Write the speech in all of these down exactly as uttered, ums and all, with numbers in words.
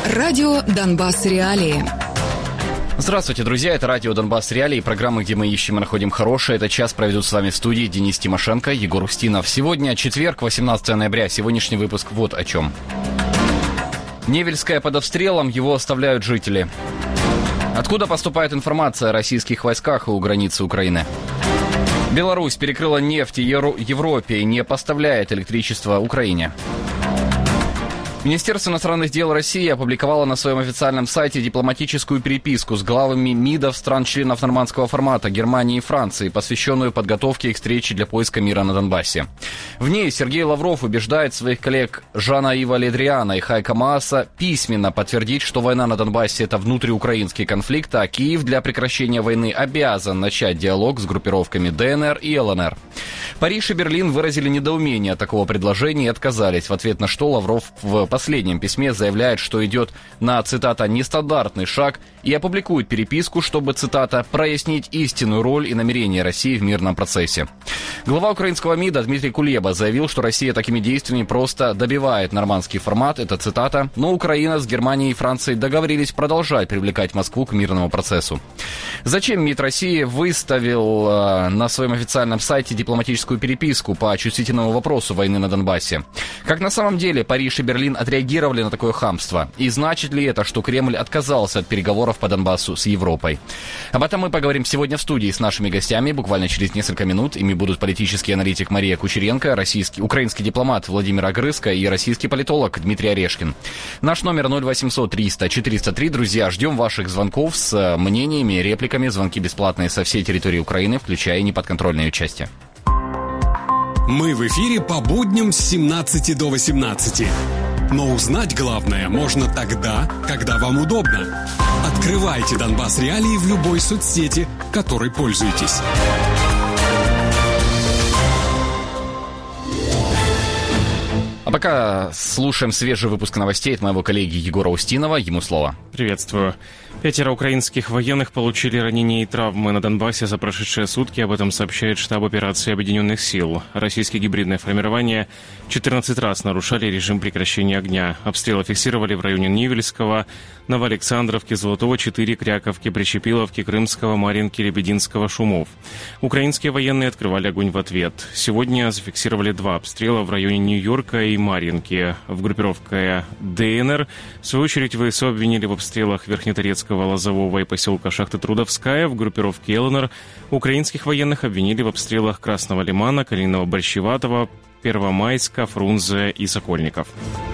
Радио «Донбасс. Реалии». Здравствуйте, друзья, это радио «Донбасс. Реалии», программа, где мы ищем и находим хорошее. Этот час проведут с вами в студии Денис Тимошенко, Егор Устинов. Сегодня четверг, восемнадцатое ноября. Сегодняшний выпуск вот о чем. Невельское под обстрелом, его оставляют жители. Откуда поступает информация о российских войсках у границы Украины? Беларусь перекрыла нефть Европе и не поставляет электричество Украине. Министерство иностранных дел России опубликовало на своем официальном сайте дипломатическую переписку с главами МИДов стран-членов нормандского формата Германии и Франции, посвященную подготовке к встрече для поиска мира на Донбассе. В ней Сергей Лавров убеждает своих коллег Жана-Ива Ле Дриана и Хайка Мааса письменно подтвердить, что война на Донбассе – это внутриукраинский конфликт, а Киев для прекращения войны обязан начать диалог с группировками ДНР и ЛНР. Париж и Берлин выразили недоумение от такого предложения и отказались, в ответ на что Лавров в В последнем письме заявляет, что идет на, цитата, «нестандартный шаг» и опубликует переписку, чтобы, цитата, «прояснить истинную роль и намерения России в мирном процессе». Глава украинского МИДа Дмитрий Кулеба заявил, что Россия такими действиями просто добивает нормандский формат, это цитата, «но Украина с Германией и Францией договорились продолжать привлекать Москву к мирному процессу». Зачем МИД России выставил э, на своем официальном сайте дипломатическую переписку по чувствительному вопросу войны на Донбассе? Как на самом деле Париж и Берлин отреагировали на такое хамство? И значит ли это, что Кремль отказался от переговоров по Донбассу с Европой? Об этом мы поговорим сегодня в студии с нашими гостями, буквально через несколько минут. Ими будут политический аналитик Мария Кучеренко, российский, украинский дипломат Владимир Огрызко и российский политолог Дмитрий Орешкин. Наш номер ноль восемьсот триста четыреста три. Друзья, ждем ваших звонков с мнениями, репликами. Звонки бесплатные со всей территории Украины, включая неподконтрольные части. Мы в эфире по будням с семнадцати до восемнадцати. Но узнать главное можно тогда, когда вам удобно. Открывайте «Донбасс. Реалии» в любой соцсети, которой пользуетесь. А пока слушаем свежий выпуск новостей от моего коллеги Егора Устинова. Ему слово. Приветствую. Пятеро украинских военных получили ранения и травмы на Донбассе за прошедшие сутки. Об этом сообщает штаб операции Объединенных сил. Российские гибридные формирования четырнадцать раз нарушали режим прекращения огня. Обстрелы фиксировали в районе Невельского, Новоалександровки, Золотого четыре, Кряковки, Причепиловки, Крымского, Марьинки, Лебединского, Шумов. Украинские военные открывали огонь в ответ. Сегодня зафиксировали два обстрела в районе Нью-Йорка и Марьинки. В группировке ДНР, в свою очередь, ВСУ обвинили в обстрелах Верхнеторецкого, Лозового и поселка Шахты-Трудовская. В группировке ЛНР украинских военных обвинили в обстрелах Красного Лимана, Калиново-Борщеватого, Первомайска, Фрунзе и Сокольников.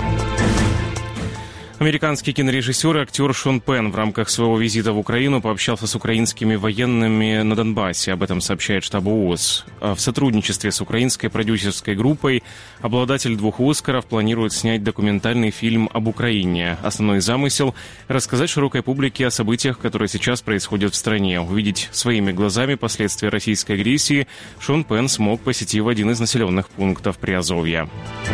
Американский кинорежиссер и актер Шон Пенн в рамках своего визита в Украину пообщался с украинскими военными на Донбассе. Об этом сообщает штаб ООС. В сотрудничестве с украинской продюсерской группой обладатель двух «Оскаров» планирует снять документальный фильм об Украине. Основной замысел – рассказать широкой публике о событиях, которые сейчас происходят в стране. Увидеть своими глазами последствия российской агрессии Шон Пенн смог, посетив один из населенных пунктов Приазовья.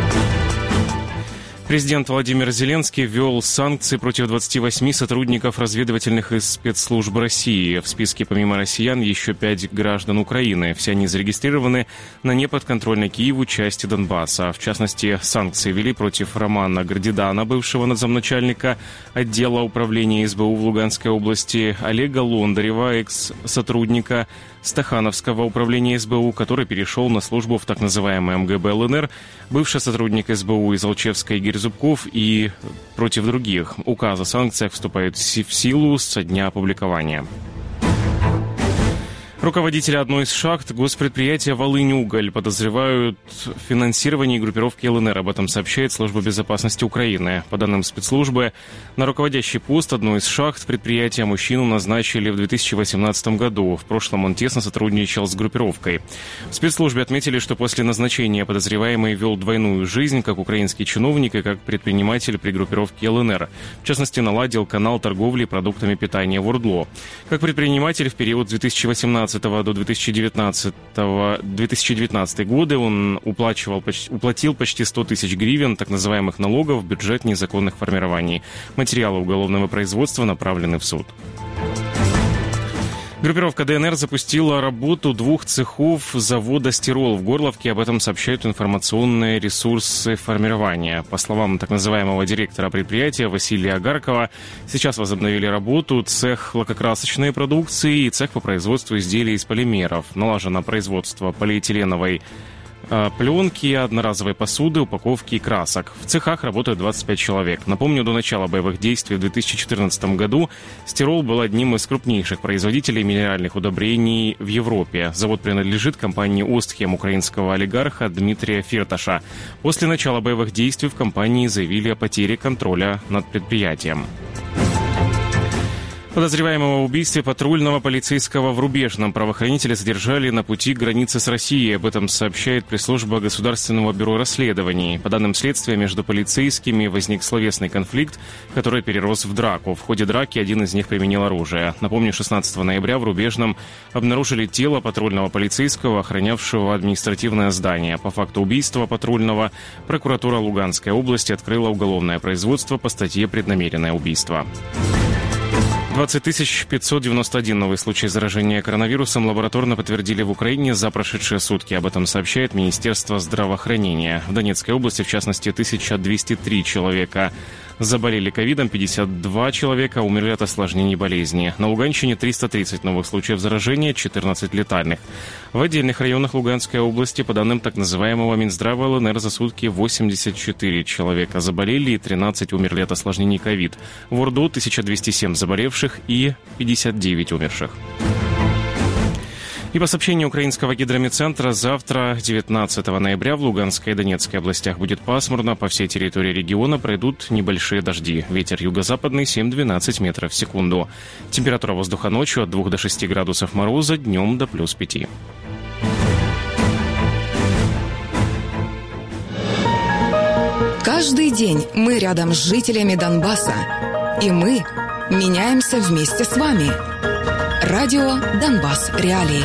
Президент Владимир Зеленский ввел санкции против двадцати восьми сотрудников разведывательных и спецслужб России. В списке помимо россиян еще пять граждан Украины. Все они зарегистрированы на неподконтрольной Киеву части Донбасса. В частности, санкции ввели против Романа Гордидана, бывшего надзамначальника отдела управления СБУ в Луганской области, Олега Лондарева, экс-сотрудника Стахановского управления СБУ, который перешел на службу в так называемый МГБ ЛНР, бывший сотрудник СБУ из Алчевска Игорь Зубков и против других. Указ о санкциях вступает в силу со дня опубликования. Руководителя одной из шахт госпредприятия «Волынь-Уголь» подозревают в финансировании группировки ЛНР. Об этом сообщает Служба безопасности Украины. По данным спецслужбы, на руководящий пост одной из шахт предприятия мужчину назначили в две тысячи восемнадцатом году. В прошлом он тесно сотрудничал с группировкой. В спецслужбе отметили, что после назначения подозреваемый вел двойную жизнь, как украинский чиновник и как предприниматель при группировке ЛНР. В частности, наладил канал торговли продуктами питания в Ордло. Как предприниматель в период с две тысячи восемнадцатого до две тысячи девятнадцатого, две тысячи девятнадцатый годы он уплачивал, уплатил почти сто тысяч гривен так называемых налогов в бюджет незаконных формирований. Материалы уголовного производства направлены в суд. Группировка ДНР запустила работу двух цехов завода «Стирол» в Горловке. Об этом сообщают информационные ресурсы формирования. По словам так называемого директора предприятия Василия Агаркова, сейчас возобновили работу цех лакокрасочной продукции и цех по производству изделий из полимеров. Налажено производство полиэтиленовой пленки, одноразовой посуды, упаковки и красок. В цехах работают двадцать пять человек. Напомню, до начала боевых действий в две тысячи четырнадцатом году «Стирол» был одним из крупнейших производителей минеральных удобрений в Европе. Завод принадлежит компании «Остхем» украинского олигарха Дмитрия Фирташа. После начала боевых действий в компании заявили о потере контроля над предприятием. Подозреваемого в убийстве патрульного полицейского в Рубежном правоохранителя задержали на пути к границе с Россией. Об этом сообщает пресс-служба Государственного бюро расследований. По данным следствия, между полицейскими возник словесный конфликт, который перерос в драку. В ходе драки один из них применил оружие. Напомню, шестнадцатого ноября в Рубежном обнаружили тело патрульного полицейского, охранявшего административное здание. По факту убийства патрульного прокуратура Луганской области открыла уголовное производство по статье «Преднамеренное убийство». двадцать тысяч пятьсот девяносто один новый случай заражения коронавирусом лабораторно подтвердили в Украине за прошедшие сутки. Об этом сообщает Министерство здравоохранения. В Донецкой области, в частности, тысяча двести три человека заболели ковидом, пятьдесят два человека умерли от осложнений болезни. На Луганщине триста тридцать новых случаев заражения, четырнадцать летальных. В отдельных районах Луганской области, по данным так называемого Минздрава ЛНР, за сутки восемьдесят четыре человека заболели и тринадцать умерли от осложнений ковид. В Орду тысяча двести семь заболевших и пятьдесят девять умерших. И по сообщению украинского гидрометцентра, завтра, девятнадцатого ноября, в Луганской и Донецкой областях будет пасмурно. По всей территории региона пройдут небольшие дожди. Ветер юго-западный семь-двенадцать метров в секунду. Температура воздуха ночью от двух до шести градусов мороза, днем до плюс пяти. Каждый день мы рядом с жителями Донбасса. И мы меняемся вместе с вами. Радио «Донбасс. Реалии».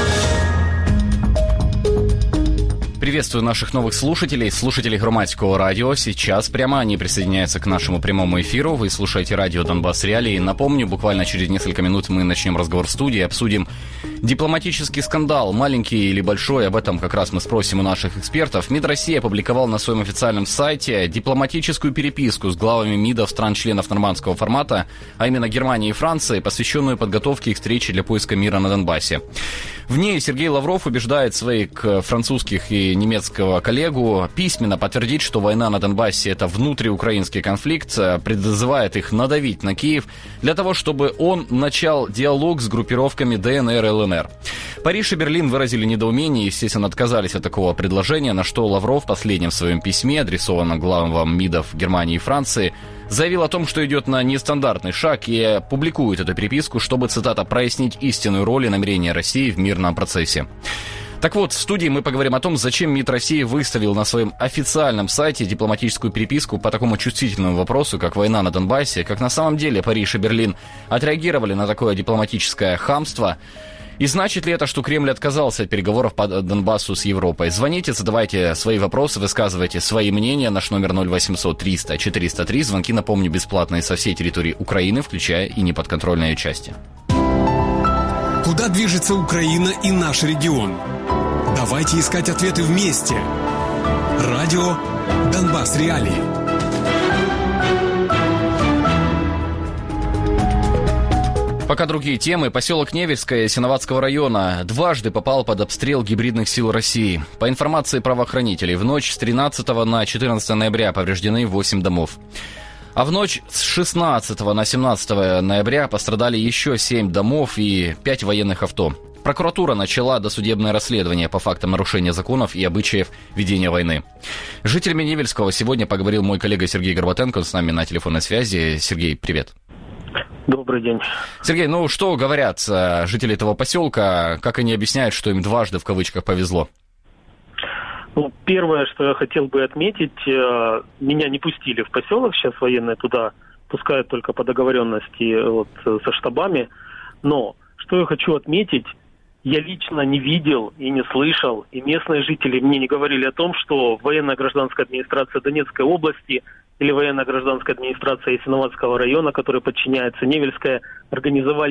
Приветствую наших новых слушателей, слушателей Громадского радио. Сейчас прямо они присоединяются к нашему прямому эфиру. Вы слушаете радио «Донбасс. Реалии». Напомню, буквально через несколько минут мы начнем разговор в студии, обсудим дипломатический скандал, маленький или большой, об этом как раз мы спросим у наших экспертов. МИД России опубликовал на своем официальном сайте дипломатическую переписку с главами МИДов стран-членов нормандского формата, а именно Германии и Франции, посвященную подготовке их встречи для поиска мира на Донбассе. В ней Сергей Лавров убеждает своих французских и немецкого коллегу письменно подтвердить, что война на Донбассе – это внутриукраинский конфликт, призывает их надавить на Киев для того, чтобы он начал диалог с группировками ДНР и ЛНР. Париж и Берлин выразили недоумение и, естественно, отказались от такого предложения, на что Лавров в последнем своем письме, адресованном главам МИДов Германии и Франции, заявил о том, что идет на нестандартный шаг и публикует эту переписку, чтобы, цитата, «прояснить истинную роль и намерения России в мирном процессе». Так вот, в студии мы поговорим о том, зачем МИД России выставил на своем официальном сайте дипломатическую переписку по такому чувствительному вопросу, как война на Донбассе, как на самом деле Париж и Берлин отреагировали на такое дипломатическое хамство. И значит ли это, что Кремль отказался от переговоров по Донбассу с Европой? Звоните, задавайте свои вопросы, высказывайте свои мнения. Наш номер ноль восемьсот триста четыреста три. Звонки, напомню, бесплатные со всей территории Украины, включая и неподконтрольные части. Куда движется Украина и наш регион? Давайте искать ответы вместе. Радио «Донбасс. Реалии». Пока другие темы. Поселок Невельское Ясиноватского района дважды попал под обстрел гибридных сил России. По информации правоохранителей, в ночь с тринадцатого на четырнадцатое ноября повреждены восемь домов. А в ночь с шестнадцатого на семнадцатое ноября пострадали еще семь домов и пять военных авто. Прокуратура начала досудебное расследование по фактам нарушения законов и обычаев ведения войны. С жителями Невельского сегодня поговорил мой коллега Сергей Горбатенко, он с нами на телефонной связи. Сергей, привет. Добрый день. Сергей, ну что говорят жители этого поселка, как они объясняют, что им дважды в кавычках повезло? Ну, первое, что я хотел бы отметить, меня не пустили в поселок, сейчас военные туда пускают только по договоренности вот, со штабами, но что я хочу отметить, я лично не видел и не слышал, и местные жители мне не говорили о том, что военно-гражданская администрация Донецкой области или военно-гражданская администрация Ясиноватского района, которая подчиняется Невельская, организовали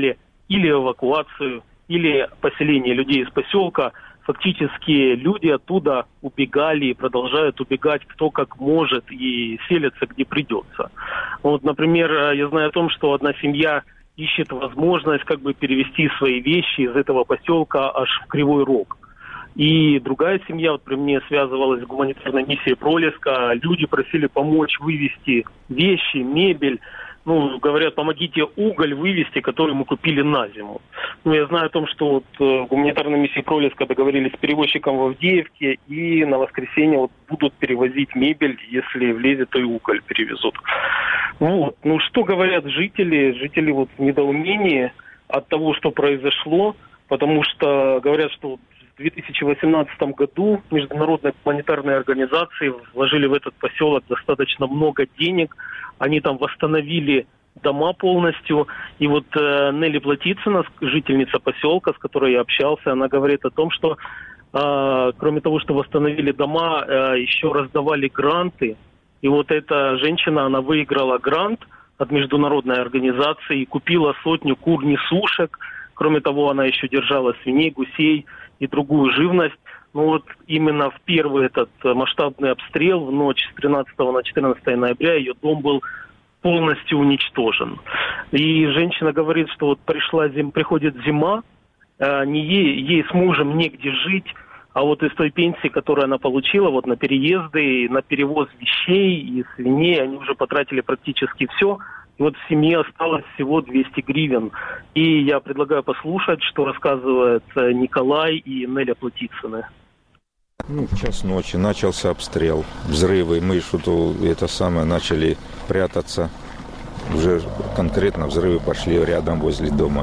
или эвакуацию, или поселение людей из поселка. Фактически люди оттуда убегали и продолжают убегать кто как может и селятся где придется. Вот, например, я знаю о том, что одна семья ищет возможность как бы перевести свои вещи из этого поселка аж в Кривой Рог. И другая семья, вот при мне связывалась с гуманитарной миссией Пролеска, люди просили помочь вывести вещи, мебель. Ну, говорят, помогите уголь вывести, который мы купили на зиму. Ну, я знаю о том, что вот э, гуманитарной миссии Пролеска договорились с перевозчиком в Авдеевке, и на воскресенье вот будут перевозить мебель, если влезет, то и уголь перевезут. Вот. Ну, что говорят жители? Жители вот в недоумении от того, что произошло, потому что говорят, что в две тысячи восемнадцатом году международные гуманитарные организации вложили в этот поселок достаточно много денег. Они там восстановили дома полностью. И вот э, Нелли Платицына, жительница поселка, с которой я общался, она говорит о том, что э, кроме того, что восстановили дома, э, еще раздавали гранты. И вот эта женщина, она выиграла грант от международной организации и купила сотню кур-несушек. Кроме того, она еще держала свиней, гусей и другую живность. Ну вот именно в первый этот масштабный обстрел в ночь с тринадцатого на четырнадцатое ноября ее дом был полностью уничтожен. И женщина говорит, что вот пришла зим, приходит зима, э, не ей, ей с мужем негде жить, а вот из той пенсии, которую она получила вот на переезды, на перевоз вещей и свиней, они уже потратили практически все. И вот в семье осталось всего двести гривен. И я предлагаю послушать, что рассказывает Николай и Неля Платицыны. Ну, в час ночи начался обстрел, взрывы. Мы что-то это самое начали прятаться. Уже конкретно взрывы пошли рядом возле дома.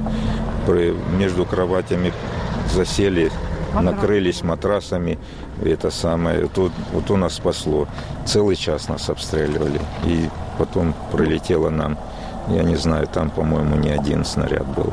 Между кроватями засели, накрылись матрасами. Это самое. Тут, вот у нас спасло. Целый час нас обстреливали. И потом прилетело нам, я не знаю, там, по-моему, не один снаряд был.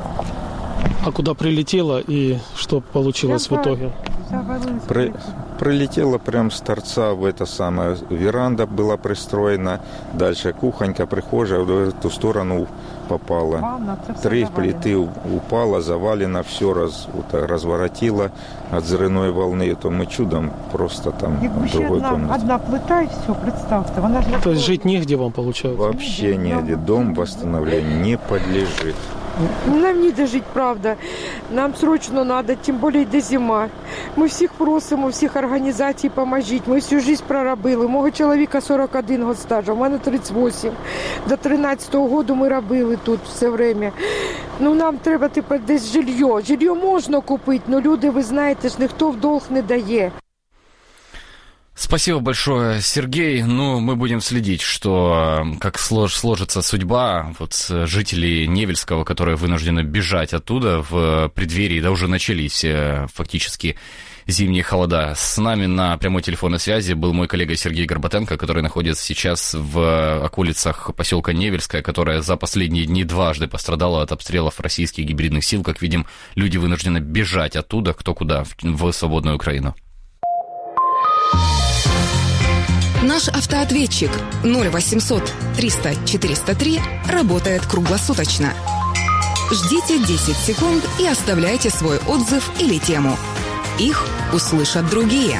А куда прилетело и что получилось в итоге? При, прилетело прям с торца в это самое. Веранда была пристроена, дальше кухонька, прихожая в эту сторону попала. Три плиты упало, завалено, все раз, вот, разворотило от взрывной волны. То мы чудом просто там в другой одна, комнате. Одна плита и все, представьте. Она же То есть жить негде вам получается? Вообще негде. Дом восстановлению не подлежит. Нам не дожить, правда. Нам срочно надо, тим більше йде зима. Ми всіх просимо, всіх організацій поможіть. Ми всю життя проробили. Мого чоловіка сорок один год стажу, у мене тридцять вісім. До тринадцятого року ми робили тут все время. Ну, нам треба тепер десь жилье. Жилье можна купити, але люди, ви знаєте ж, ніхто в долг не дає. Спасибо большое, Сергей. Ну, мы будем следить, что как слож, сложится судьба вот жителей Невельского, которые вынуждены бежать оттуда в преддверии, да уже начались фактически зимние холода. С нами на прямой телефонной связи был мой коллега Сергей Горбатенко, который находится сейчас в околицах поселка Невельское, которое за последние дни дважды пострадало от обстрелов российских гибридных сил. Как видим, люди вынуждены бежать оттуда, кто куда, в свободную Украину. Наш автоответчик ноль восемьсот триста четыреста три работает круглосуточно. Ждите десять секунд и оставляйте свой отзыв или тему. Их услышат другие.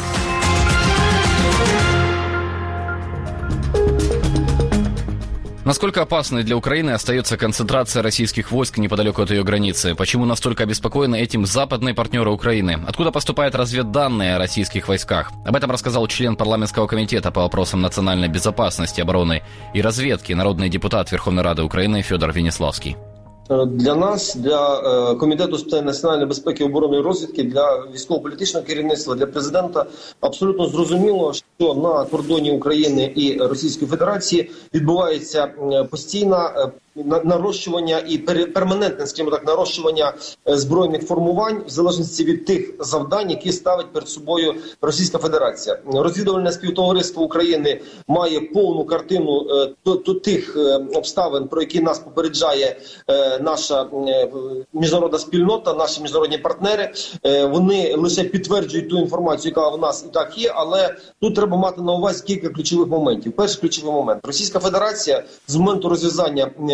Насколько опасной для Украины остается концентрация российских войск неподалеку от ее границы? Почему настолько обеспокоены этим западные партнеры Украины? Откуда поступают разведданные о российских войсках? Об этом рассказал член парламентского комитета по вопросам национальной безопасности, обороны и разведки, народный депутат Верховной Рады України Федор Веніславський. Для нас, для Комітету з питань національної безпеки, оборони і розвідки, для військово-політичного керівництва, для президента абсолютно зрозуміло, що на кордоні України і Російської Федерації відбувається постійна нарощування і перманентне, скажімо так, нарощування збройних формувань в залежності від тих завдань, які ставить перед собою Російська Федерація. Розвідувальне співтовариство України має повну картину тих обставин, про які нас попереджає наша міжнародна спільнота, наші міжнародні партнери. Вони лише підтверджують ту інформацію, яка в нас і так є, але тут треба мати на увазі кілька ключових моментів. Перший ключовий момент. Російська Федерація з моменту розв'язання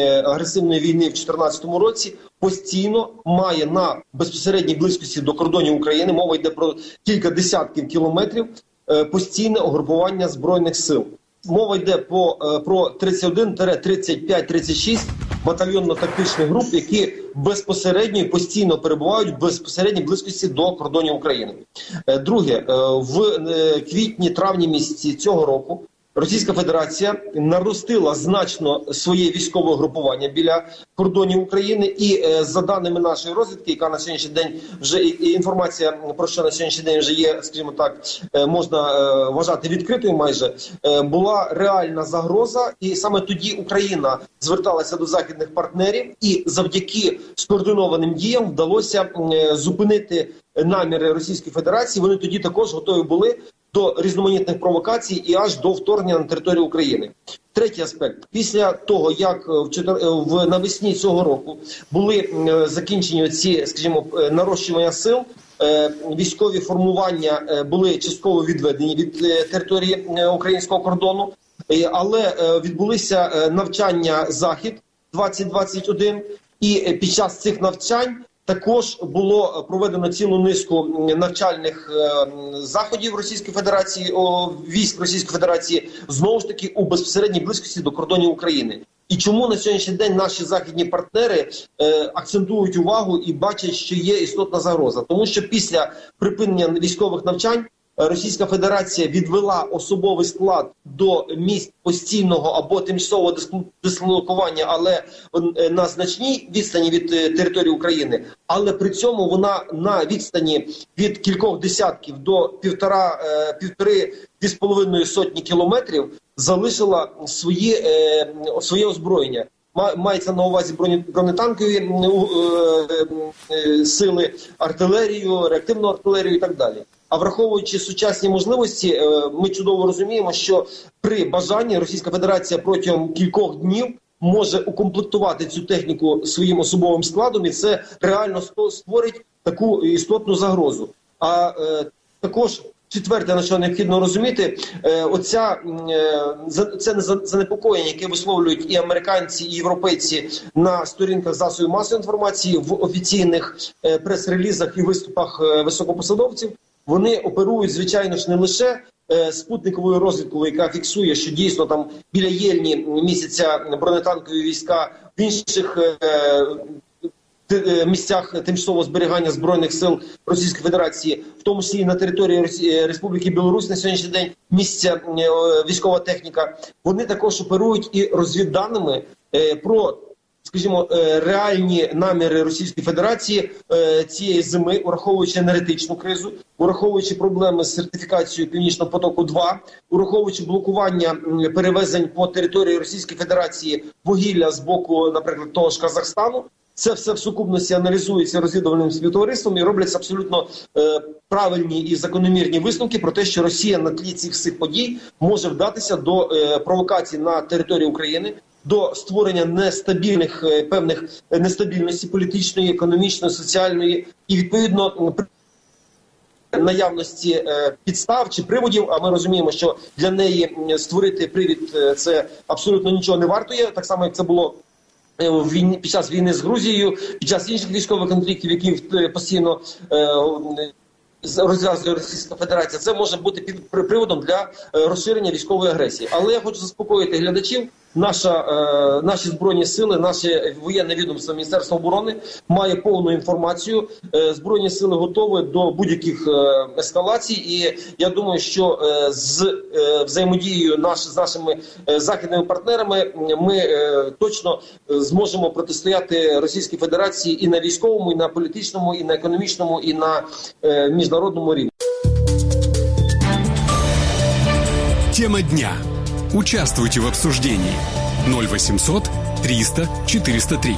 агресивної війни в дві тисячі чотирнадцятому році, постійно має на безпосередній близькості до кордонів України, мова йде про кілька десятків кілометрів, постійне угрупування Збройних сил. Мова йде по, про тридцять один, тридцять п'ять, тридцять шість батальйонно-тактичних груп, які безпосередньо і постійно перебувають в безпосередній близькості до кордонів України. Друге, в квітні-травні місяці цього року Російська Федерація наростила значно своє військове групування біля кордонів України, і за даними нашої розвідки, яка на сьогоднішній день вже інформація про що на сьогоднішній день вже є, скажімо так, можна вважати відкритою майже, була реальна загроза, і саме тоді Україна зверталася до західних партнерів, і завдяки скоординованим діям вдалося зупинити наміри Російської Федерації. Вони тоді також готові були до різноманітних провокацій і аж до вторгнення на територію України. Третій аспект. Після того, як в, в навесні цього року були закінчені ці, скажімо, нарощування сил, військові формування були частково відведені від території українського кордону, але відбулися навчання «Захід» двадцять двадцять один, і під час цих навчань також було проведено цілу низку навчальних е, заходів Російської Федерації, о, військ Російської Федерації, знову ж таки у безпосередній близькості до кордонів України. І чому на сьогоднішній день наші західні партнери е, акцентують увагу і бачать, що є істотна загроза? Тому що після припинення військових навчань Російська Федерація відвела особовий склад до місць постійного або тимчасового дислокування, але на значній відстані від території України. Але при цьому вона на відстані від кількох десятків до півтора, півтори, дві з половиною сотні кілометрів залишила свої, своє озброєння. Мається на увазі бронетанкові сили, артилерію, реактивну артилерію і так далі. А враховуючи сучасні можливості, ми чудово розуміємо, що при бажанні Російська Федерація протягом кількох днів може укомплектувати цю техніку своїм особовим складом, і це реально створить таку істотну загрозу. А е, також четверте, на що необхідно розуміти, е, оця, е, це занепокоєння, яке висловлюють і американці, і європейці на сторінках засобів масової інформації, в офіційних е, прес-релізах і виступах е, високопосадовців. Вони оперують, звичайно ж, не лише е, спутниковою розвідкою, яка фіксує, що дійсно там біля Єльні місяця бронетанкові війська, в інших е, е, місцях тимчасового зберігання Збройних сил Російської Федерації, в тому числі і на території Росії, Республіки Білорусь на сьогоднішній день місця е, військова техніка. Вони також оперують і розвідданими е, про, скажімо, реальні наміри Російської Федерації цієї зими, ураховуючи енергетичну кризу, ураховуючи проблеми з сертифікацією Північного потоку-два, ураховуючи блокування перевезень по території Російської Федерації вугілля з боку, наприклад, того ж Казахстану. Це все в сукупності аналізується розвідувальним співтовариством і робляться абсолютно е, правильні і закономірні висновки про те, що Росія на тлі цих всіх подій може вдатися до е, провокацій на території України, до створення нестабільних, певних нестабільності політичної, економічної, соціальної і, відповідно, наявності підстав чи приводів, а ми розуміємо, що для неї створити привід – це абсолютно нічого не вартує, так само, як це було в війні, під час війни з Грузією, під час інших військових конфліктів, які постійно розв'язує Російська Федерація. Це може бути під приводом для розширення військової агресії. Але я хочу заспокоїти глядачів. Наша, е, наші Збройні сили, наше воєнне відомство Міністерства оборони має повну інформацію. Е, Збройні сили готові до будь-яких е, ескалацій. І я думаю, що е, з е, взаємодією наш, з нашими е, західними партнерами ми е, точно зможемо протистояти Російській Федерації і на військовому, і на політичному, і на економічному, і на е, міжнародному рівні. Тема дня. Участвуйте в обсуждении. ноль восемьсот триста четыреста три.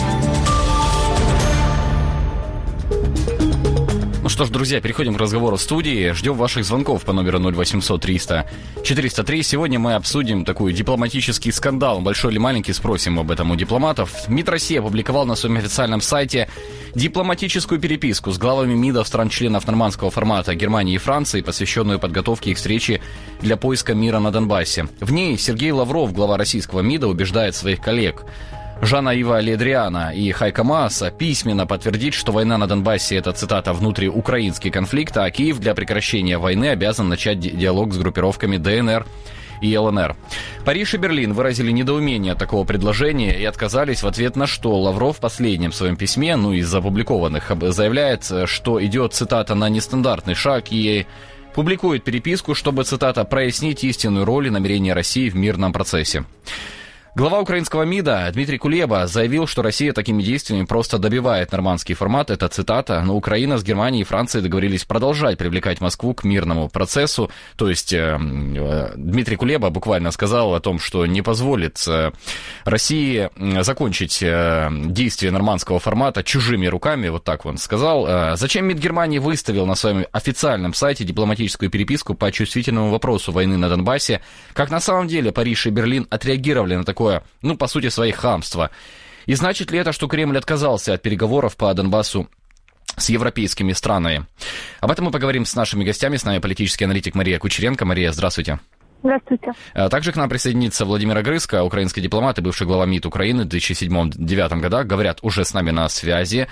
Ну что ж, друзья, переходим к разговору в студии. Ждем ваших звонков по номеру ноль восемьсот триста четыреста три. Сегодня мы обсудим такой дипломатический скандал. Большой или маленький, спросим об этом у дипломатов. МИД России опубликовал на своем официальном сайте дипломатическую переписку с главами МИДов стран-членов нормандского формата Германии и Франции, посвященную подготовке их встречи для поиска мира на Донбассе. В ней Сергей Лавров, глава российского МИДа, убеждает своих коллег Жанна Ива Ледриана и Хайка Мааса письменно подтвердить, что война на Донбассе – это, цитата, «внутриукраинский конфликт», а Киев для прекращения войны обязан начать диалог с группировками ДНР и ЛНР. Париж и Берлин выразили недоумение от такого предложения и отказались, в ответ на что Лавров в последнем своем письме, ну из опубликованных, заявляет, что идет, цитата, на нестандартный шаг и публикует переписку, чтобы, цитата, прояснить истинную роль и намерения России в мирном процессе. Глава украинского МИДа Дмитрий Кулеба заявил, что Россия такими действиями просто добивает нормандский формат, это цитата, но Украина с Германией и Францией договорились продолжать привлекать Москву к мирному процессу, то есть э, э, Дмитрий Кулеба буквально сказал о том, что не позволит э, России закончить э, действие нормандского формата чужими руками, вот так он сказал. Э, зачем МИД Германии выставил на своем официальном сайте дипломатическую переписку по чувствительному вопросу войны на Донбассе, как на самом деле Париж и Берлин отреагировали на такое, ну, по сути, своих хамства. И значит ли это, что Кремль отказался от переговоров по Донбассу с европейскими странами? Об этом мы поговорим с нашими гостями. С нами политический аналитик Мария Кучеренко. Мария, здравствуйте. Здравствуйте. Также к нам присоединится Владимир Огрызко, украинский дипломат и бывший глава МИД Украины в две тысячи седьмом — две тысячи девятом годах. Говорят, уже с нами на связи.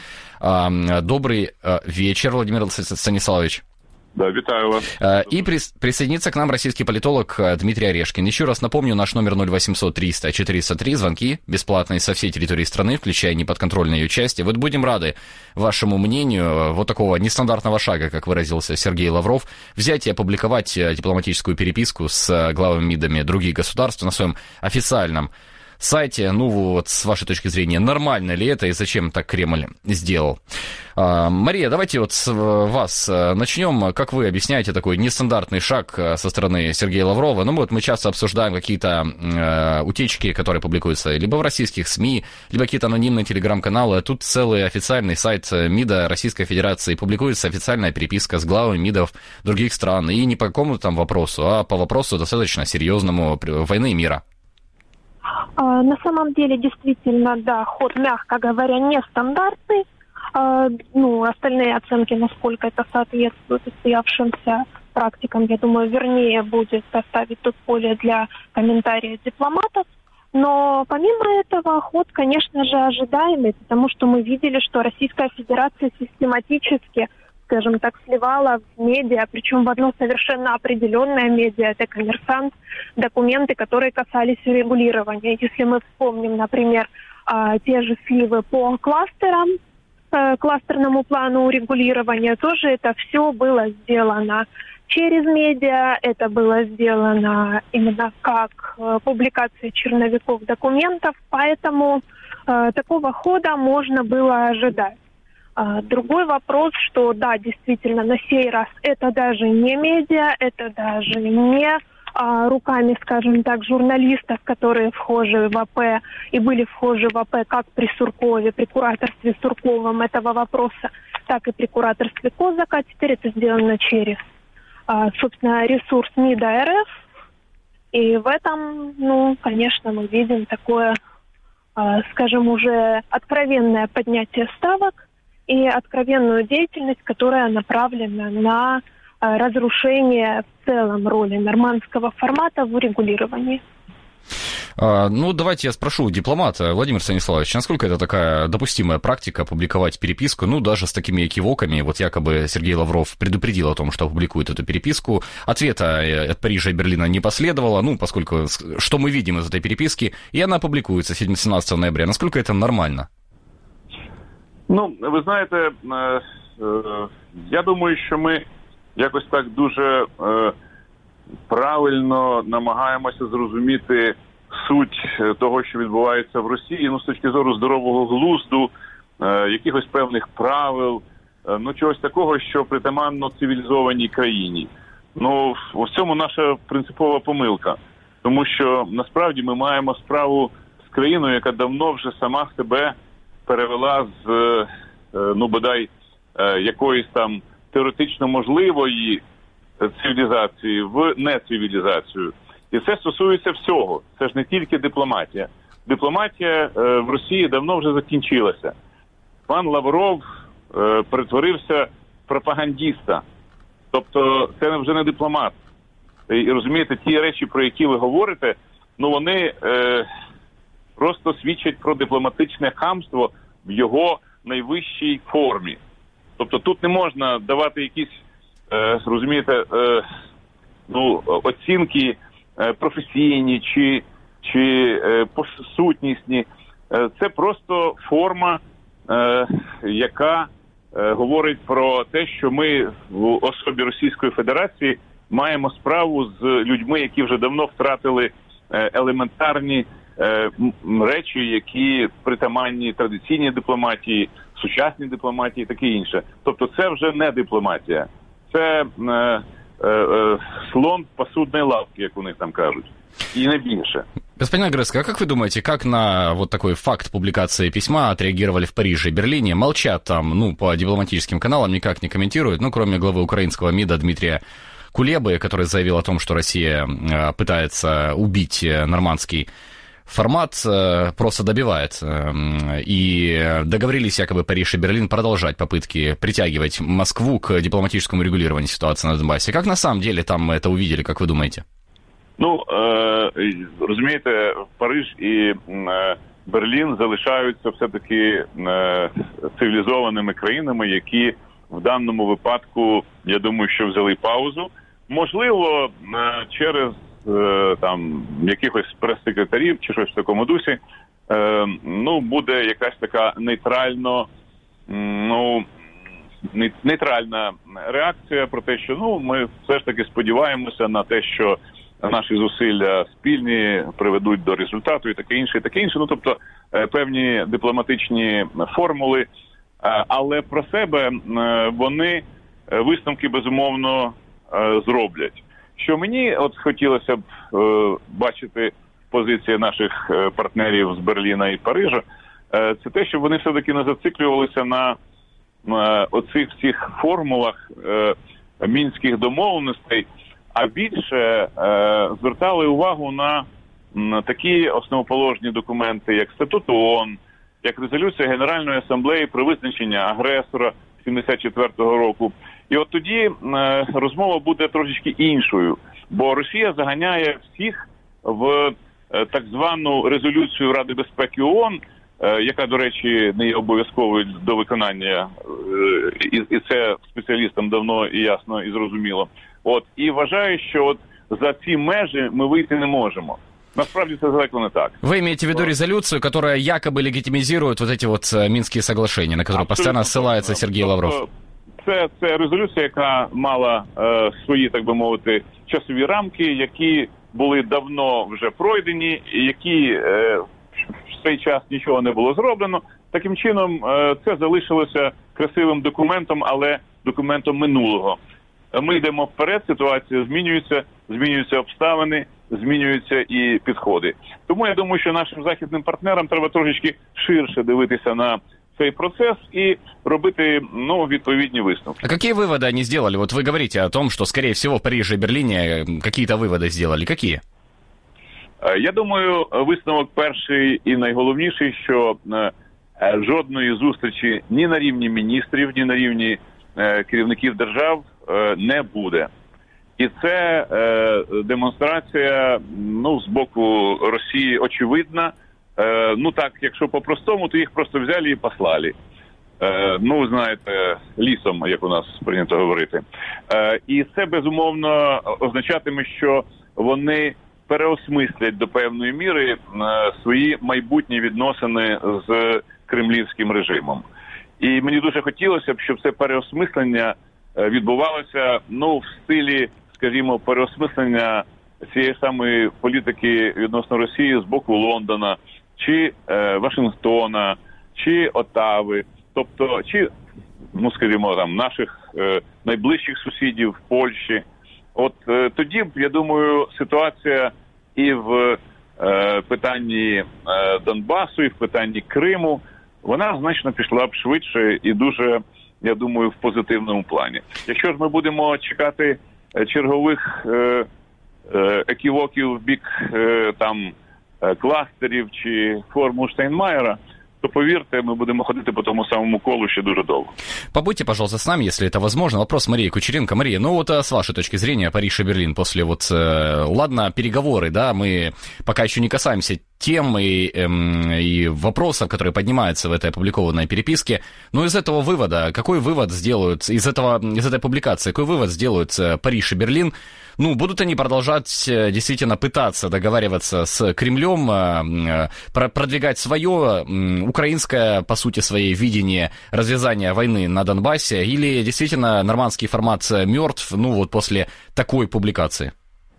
Добрый вечер, Владимир Станиславович. Да, витаю вас. И прис- присоединится к нам российский политолог Дмитрий Орешкин. Еще раз напомню, наш номер ноль восемьсот триста четыреста три, звонки бесплатные со всей территории страны, включая неподконтрольные ее части. Вот будем рады вашему мнению вот такого нестандартного шага, как выразился Сергей Лавров, взять и опубликовать дипломатическую переписку с главами МИДами других государств на своем официальном сайте. Ну вот, с вашей точки зрения, нормально ли это и зачем так Кремль сделал? А, Мария, давайте вот с вас начнем. Как вы объясняете такой нестандартный шаг со стороны Сергея Лаврова? Ну вот мы часто обсуждаем какие-то э, утечки, которые публикуются либо в российских СМИ, либо какие-то анонимные телеграм-каналы. Тут целый официальный сайт МИДа Российской Федерации, публикуется официальная переписка с главами МИДов других стран. И не по какому-то там вопросу, а по вопросу достаточно серьезному войны и мира. На самом деле, действительно, да, ход, мягко говоря, нестандартный. Ну, остальные оценки, насколько это соответствует устоявшимся практикам, я думаю, вернее будет оставить тут поле для комментариев дипломатов. Но помимо этого, ход, конечно же, ожидаемый, потому что мы видели, что Российская Федерация систематически, скажем так, сливала в медиа, причем в одно совершенно определенное медиа, это «Коммерсант», документы, которые касались регулирования. Если мы вспомним, например, те же сливы по кластерам, кластерному плану урегулирования, тоже это все было сделано через медиа, это было сделано именно как публикация черновиков документов, поэтому такого хода можно было ожидать. Другой вопрос, что да, действительно, на сей раз это даже не медиа, это даже не а, руками, скажем так, журналистов, которые вхожи в АП и были вхожи в АП как при Суркове, при кураторстве Сурковом этого вопроса, так и при кураторстве Козака. Теперь это сделано через, а, собственно, ресурс МИДа РФ. И в этом, ну, конечно, мы видим такое, а, скажем, уже откровенное поднятие ставок и откровенную деятельность, которая направлена на э, разрушение в целом роли нормандского формата в урегулировании. А, ну, давайте я спрошу дипломата, Владимир Станиславович, насколько это такая допустимая практика публиковать переписку, ну, даже с такими экивоками, вот якобы Сергей Лавров предупредил о том, что опубликует эту переписку, ответа от Парижа и Берлина не последовало, ну, поскольку, что мы видим из этой переписки, и она публикуется семнадцатого ноября, насколько это нормально? Ну, ви знаєте, е, е, я думаю, що ми якось так дуже е, правильно намагаємося зрозуміти суть того, що відбувається в Росії, ну, з точки зору здорового глузду, е, якихось певних правил, е, ну, чогось такого, що притаманно цивілізованій країні. Ну, в цьому наша принципова помилка, тому що насправді ми маємо справу з країною, яка давно вже сама себе перевела з, ну, бодай, якоїсь там теоретично можливої цивілізації в нецивілізацію. І це стосується всього. Це ж не тільки дипломатія. Дипломатія в Росії давно вже закінчилася. Пан Лавров перетворився в пропагандіста. Тобто це вже не дипломат. І розумієте, ті речі, про які ви говорите, ну вони... просто свідчать про дипломатичне хамство в його найвищій формі. Тобто тут не можна давати якісь, е, розумієте, е, ну, оцінки е, професійні чи, чи е, сутнісні. Е, це просто форма, е, яка е, говорить про те, що ми в особі Російської Федерації маємо справу з людьми, які вже давно втратили е, елементарні е, речі, які притаманні традиційній дипломатії, сучасній дипломатії і таке інше. Тобто це вже не дипломатія. Це е, е, е, слон посудної лавки, як у них там кажуть. И не меньше. Господин Огрызко, а как вы думаете, как на вот такой факт публикации письма отреагировали в Париже и Берлине? Молчат там, ну, по дипломатическим каналам, никак не комментируют, ну, кроме главы украинского МИДа Дмитрия Кулебы, который заявил о том, что Россия пытается убить нормандский формат, просто добивает. И договорились якобы Париж и Берлин продолжать попытки притягивать Москву к дипломатическому регулированию ситуации на Донбассе. Как на самом деле там это увидели, как вы думаете? Ну, е, розумієте, Париж і е, Берлін залишаються все-таки е, цивілізованими країнами, які в даному випадку, я думаю, що взяли паузу. Можливо, е, через е, там якихось прес-секретарів чи щось в такому дусі, е, ну, буде якась така нейтрально, ну, нейтральна реакція про те, що, ну, ми все ж таки сподіваємося на те, що наші зусилля спільні приведуть до результату і таке інше, і таке інше. Ну, тобто, певні дипломатичні формули. Але про себе вони висновки, безумовно, зроблять. Що мені от хотілося б бачити в позиції наших партнерів з Берліна і Парижа, це те, щоб вони все-таки не зациклювалися на оцих всіх формулах мінських домовленостей, а більше е, звертали увагу на, на такі основоположні документи, як Статут ООН, як резолюція Генеральної асамблеї про визначення агресора сімдесят четвертого року. І от тоді е, розмова буде трошечки іншою, бо Росія заганяє всіх в е, так звану резолюцію Ради безпеки ООН, е, яка, до речі, не є обов'язковою до виконання, е, і, і це спеціалістам давно і ясно і зрозуміло. От, і вважаю, що от за ці межі ми вийти не можемо. Насправді це далеко не так. Вы имеете в виду резолюцию, которая якобы легитимизирует вот эти вот Минские соглашения, на которые постоянно ссылается Сергій Лавров? Це, це резолюція, яка мала е, свої, так би мовити, часові рамки, які були давно вже пройдені, і які е, в цей час нічого не було зроблено. Таким чином, е, це залишилося красивим документом, але документом минулого. Ми йдемо вперед, ситуація змінюється, змінюються обставини, змінюються і підходи. Тому я думаю, що нашим західним партнерам треба трошечки ширше дивитися на цей процесс и робити, ну, відповідні висновки. А какие выводы они сделали? Вот вы говорите о том, что, скорее всего, в Париже и Берлине какие-то выводы сделали. Какие? Я думаю, висновок перший і найголовніший, що жодної зустрічі ні на рівні міністрів, ні на рівні керівників держав не буде. І це е, демонстрація, ну, з боку Росії очевидна. Е, ну так, якщо по-простому, то їх просто взяли і послали. Е, ну, знаєте, лісом, як у нас прийнято говорити. Е, і це, безумовно, означатиме, що вони переосмислять до певної міри е, свої майбутні відносини з кремлівським режимом. І мені дуже хотілося б, щоб це переосмислення відбувалося, ну, в стилі, скажімо, переосмислення цієї самої політики відносно Росії з боку Лондона, чи е, Вашингтона, чи Оттави, тобто, чи, ну, скажімо, там, наших е, найближчих сусідів в Польщі. От е, тоді, я думаю, ситуація і в е, питанні е, Донбасу, і в питанні Криму, вона значно пішла б швидше і дуже, я думаю, в позитивному плані. Якщо ж ми будемо чекати чергових е, е, еківоків в бік е, там е, кластерів чи формул Штайнмаєра, то, поверьте, мы будем ходить по тому самому колу еще дуже долго. Побудьте, пожалуйста, с нами, если это возможно. Вопрос Марии Кучеренко. Мария, ну вот с вашей точки зрения, Париж и Берлин после вот, э, ладно, переговоры, да, мы пока еще не касаемся тем и, эм, и вопросов, которые поднимаются в этой опубликованной переписке. Но из этого вывода, какой вывод сделают, из, этого, из этой публикации, какой вывод сделают Париж и Берлин? Ну, будут они продолжать действительно пытаться договариваться с Кремлем, продвигать свое украинское, по сути, своей видение развязания войны на Донбассе, или действительно нормандский формат мертв, ну, вот после такой публикации?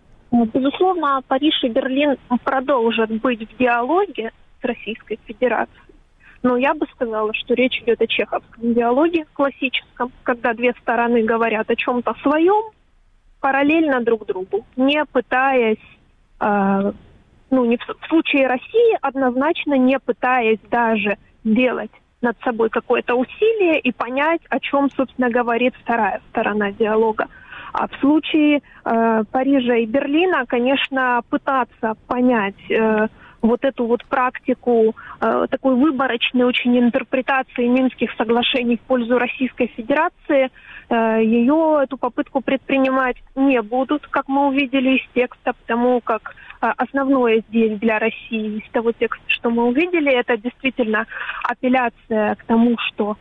Безусловно, Париж и Берлин продолжат быть в диалоге с Российской Федерацией. Но я бы сказала, что речь идет о чеховском диалоге, классическом, когда две стороны говорят о чем-то своем, параллельно друг другу, не пытаясь, э, ну, не в, в случае России однозначно не пытаясь даже делать над собой какое-то усилие и понять, о чем, собственно, говорит вторая сторона диалога. А в случае э, Парижа и Берлина, конечно, пытаться понять э, вот эту вот практику э, такой выборочной очень интерпретации Минских соглашений в пользу Российской Федерации, э, ее, эту попытку предпринимать не будут, как мы увидели из текста, потому как э, основное здесь для России из того текста, что мы увидели, это действительно апелляция к тому, что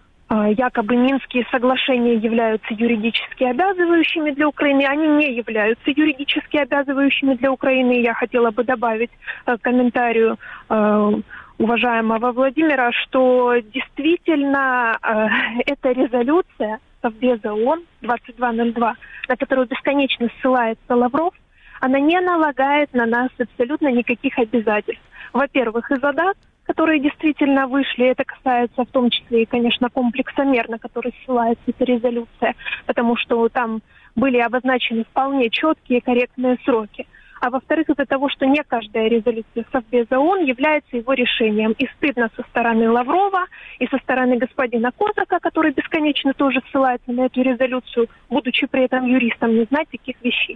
якобы Минские соглашения являются юридически обязывающими для Украины. Они не являются юридически обязывающими для Украины. Я хотела бы добавить к комментарию э, уважаемого Владимира, что действительно э, эта резолюция Совбеза ООН двадцать два ноль два, на которую бесконечно ссылается Лавров, она не налагает на нас абсолютно никаких обязательств. Во-первых, из-за дат, которые действительно вышли, это касается в том числе и, конечно, комплекса мер, на который ссылается эта резолюция, потому что там были обозначены вполне четкие, корректные сроки. А во-вторых, из-за того, что не каждая резолюция Совбеза ООН является его решением. И стыдно со стороны Лаврова, и со стороны господина Козака, который бесконечно тоже ссылается на эту резолюцию, будучи при этом юристом, не знать таких вещей.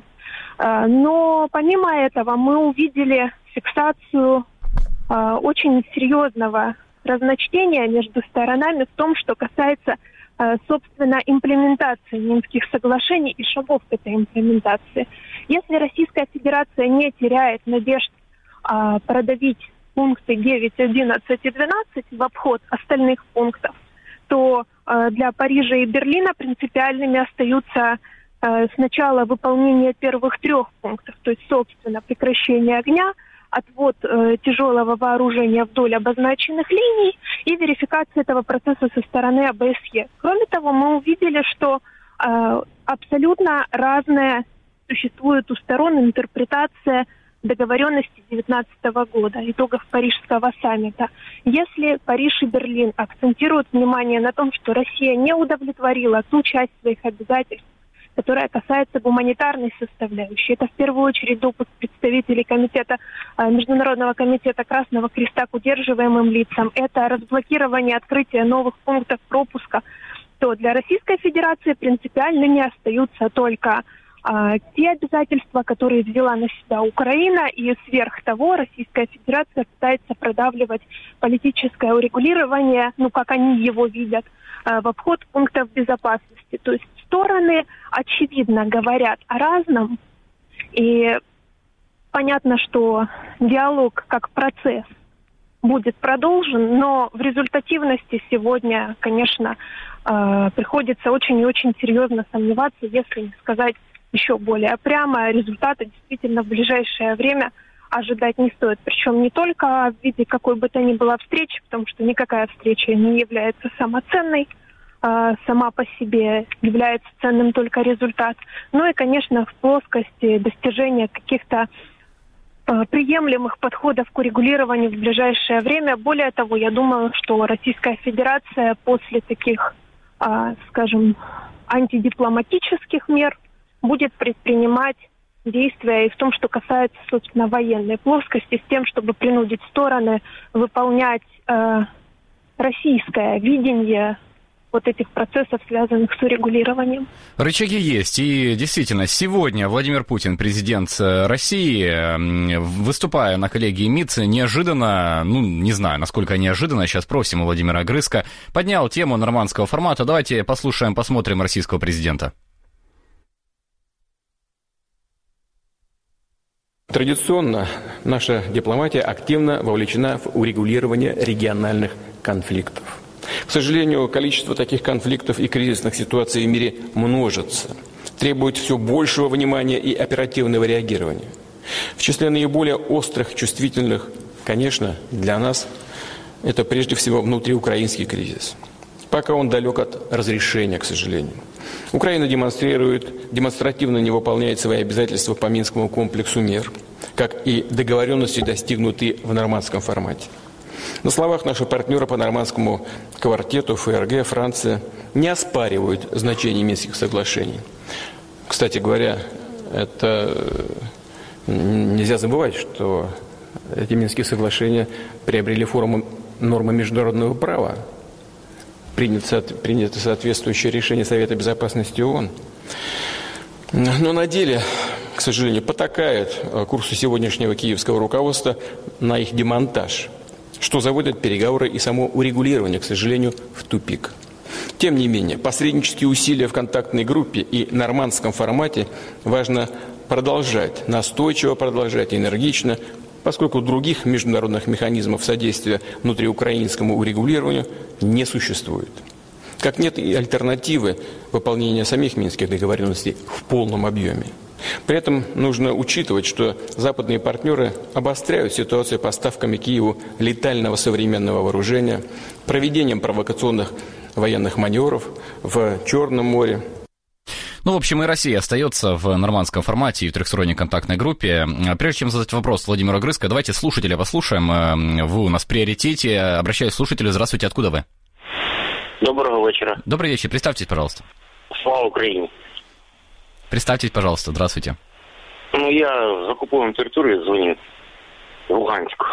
Но помимо этого мы увидели фиксацию очень серьезного разночтения между сторонами в том, что касается, собственно, имплементации Минских соглашений и шагов к этой имплементации. Если Российская Федерация не теряет надежд продавить пункты девять, одиннадцать и двенадцать в обход остальных пунктов, то для Парижа и Берлина принципиальными остаются сначала выполнение первых трех пунктов, то есть, собственно, прекращение огня, отвод э, тяжелого вооружения вдоль обозначенных линий и верификация этого процесса со стороны ОБСЕ. Кроме того, мы увидели, что э, абсолютно разная существует у сторон интерпретация договоренности две тысячи девятнадцатого года, итогов Парижского саммита. Если Париж и Берлин акцентируют внимание на том, что Россия не удовлетворила ту часть своих обязательств, которая касается гуманитарной составляющей. Это в первую очередь допуск представителей комитета, Международного комитета Красного Креста к удерживаемым лицам. Это разблокирование, открытие новых пунктов пропуска. То для Российской Федерации принципиальными остаются только а, те обязательства, которые взяла на себя Украина, и сверх того Российская Федерация пытается продавливать политическое урегулирование, ну как они его видят, а, в обход пунктов безопасности. То есть стороны, очевидно, говорят о разном, и понятно, что диалог как процесс будет продолжен, но в результативности сегодня, конечно, э, приходится очень и очень серьезно сомневаться, если не сказать еще более прямо, результаты действительно в ближайшее время ожидать не стоит. Причем не только в виде какой бы то ни было встречи, потому что никакая встреча не является самоценной, сама по себе является ценным только результат. Ну и, конечно, в плоскости достижения каких-то э, приемлемых подходов к урегулированию в ближайшее время. Более того, я думаю, что Российская Федерация после таких, э, скажем, антидипломатических мер будет предпринимать действия и в том, что касается, собственно, военной плоскости, с тем, чтобы принудить стороны выполнять э, российское видение вот этих процессов, связанных с урегулированием. Рычаги есть. И действительно, сегодня Владимир Путин, президент России, выступая на коллегии МИД, неожиданно, ну, не знаю, насколько неожиданно, сейчас спросим у Владимира Огрызка, поднял тему нормандского формата. Давайте послушаем, посмотрим российского президента. Традиционно наша дипломатия активно вовлечена в урегулирование региональных конфликтов. К сожалению, количество таких конфликтов и кризисных ситуаций в мире множится, требует все большего внимания и оперативного реагирования. В числе наиболее острых, чувствительных, конечно, для нас это прежде всего внутриукраинский кризис. Пока он далек от разрешения, к сожалению. Украина демонстрирует, демонстративно не выполняет свои обязательства по Минскому комплексу мер, как и договоренности, достигнутые в нормандском формате. На словах наши партнеры по нормандскому квартету, ФРГ, Франция, не оспаривают значение Минских соглашений. Кстати говоря, это нельзя забывать, что эти Минские соглашения приобрели форму нормы международного права. Принято, принято соответствующее решение Совета Безопасности ООН. Но на деле, к сожалению, потакает курсу сегодняшнего киевского руководства на их демонтаж, что заводит переговоры и само урегулирование, к сожалению, в тупик. Тем не менее, посреднические усилия в контактной группе и нормандском формате важно продолжать, настойчиво продолжать, энергично, поскольку других международных механизмов содействия внутриукраинскому урегулированию не существует. Как нет и альтернативы выполнения самих Минских договоренностей в полном объеме. При этом нужно учитывать, что западные партнеры обостряют ситуацию поставками Киеву летального современного вооружения, проведением провокационных военных маневров в Черном море. Ну, в общем, и Россия остается в нормандском формате и в трехсторонней контактной группе. Прежде чем задать вопрос Владимиру Огрызко, давайте слушателя послушаем. Вы у нас в приоритете. Обращаюсь к слушателю. Здравствуйте, откуда вы? Доброго вечера. Добрый вечер. Представьтесь, пожалуйста. Слава Украине. Представьтесь, пожалуйста. Здравствуйте. Ну, я з оккупованной территории звоню. В Луганск.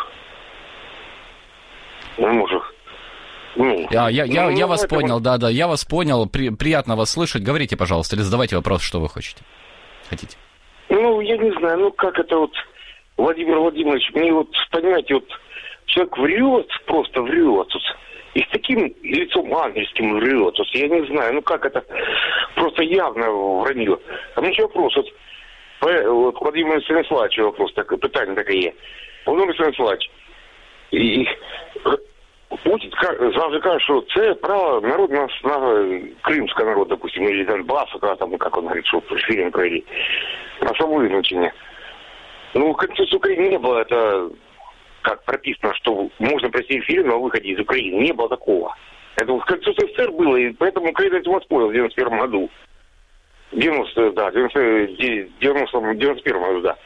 Не можу. Ну, я, я, я, ну, я вас это... понял, да-да, я вас понял. При, приятно вас слышать. Говорите, пожалуйста, или задавайте вопрос, что вы хотите. Хотите. Ну, я не знаю, ну как это вот, Владимир Владимирович, мне вот, понимаете, вот человек врет, просто врет тут. И с таким лицом ангельским врет. Вот, я не знаю, ну как это, просто явно вранье. А мне еще вопрос, вот, вот Владимир Станиславович вопрос, так, питание такое. Владимир Станиславович, и... Путін завжди каже, що це право народ на, на кримського народу, допустим, или Донбасса, когда там, как он говорит, что фильм провели, на самовынучение. Ну, в Конституции Украины не было это, как прописано, что можно провести фильм о выходе из Украины. Не было такого. Это в Конституции СССР было, и поэтому Украина этим воспользовалась в девяносто первом году. девяносто, да, девяносто, девяносто первом году, да.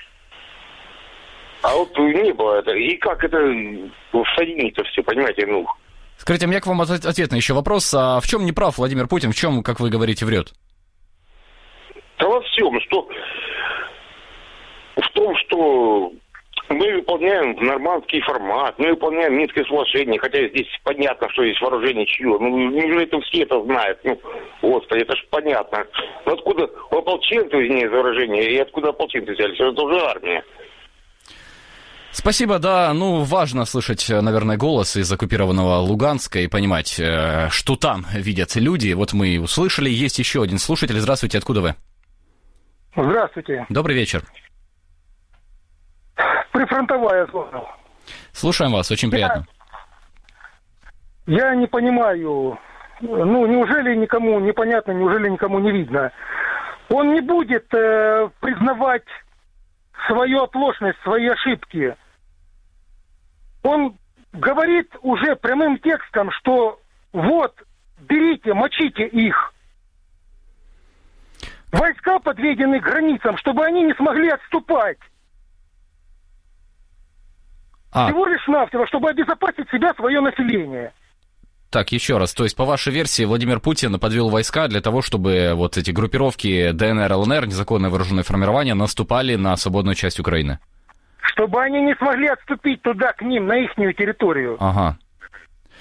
А вот не было это. И как это соединить-то все, понимаете, ну... Скажите, у меня к вам ответ на еще вопрос. А в чем не прав Владимир Путин? В чем, как вы говорите, врет? Да во всем, что... В том, что мы выполняем нормандский формат, мы выполняем Минское соглашение, хотя здесь понятно, что есть вооружение чье. Ну, неужели это все это знают? Ну, господи, это ж понятно. Но откуда у ополченцев, извиняюсь за выражение, и откуда ополченцы взялись? Это уже армия. Спасибо, да, ну, важно слышать, наверное, голос из оккупированного Луганска и понимать, что там видят люди. Вот мы услышали, есть еще один слушатель. Здравствуйте, откуда вы? Здравствуйте. Добрый вечер. Прифронтовая зона. Слушаем вас, очень приятно. Я, я не понимаю, ну, неужели никому непонятно, неужели никому не видно? Он не будет э, признавать свою оплошность, свои ошибки. Он говорит уже прямым текстом, что вот, берите, мочите их. Войска подведены к границам, чтобы они не смогли отступать. А. Всего лишь навсего, чтобы обезопасить себя, свое население. Так, еще раз, то есть, по вашей версии, Владимир Путин подвел войска для того, чтобы вот эти группировки ДНР, ЛНР, незаконное вооруженное формирование, наступали на свободную часть Украины? Чтобы они не смогли отступить туда, к ним, на ихнюю территорию. Ага.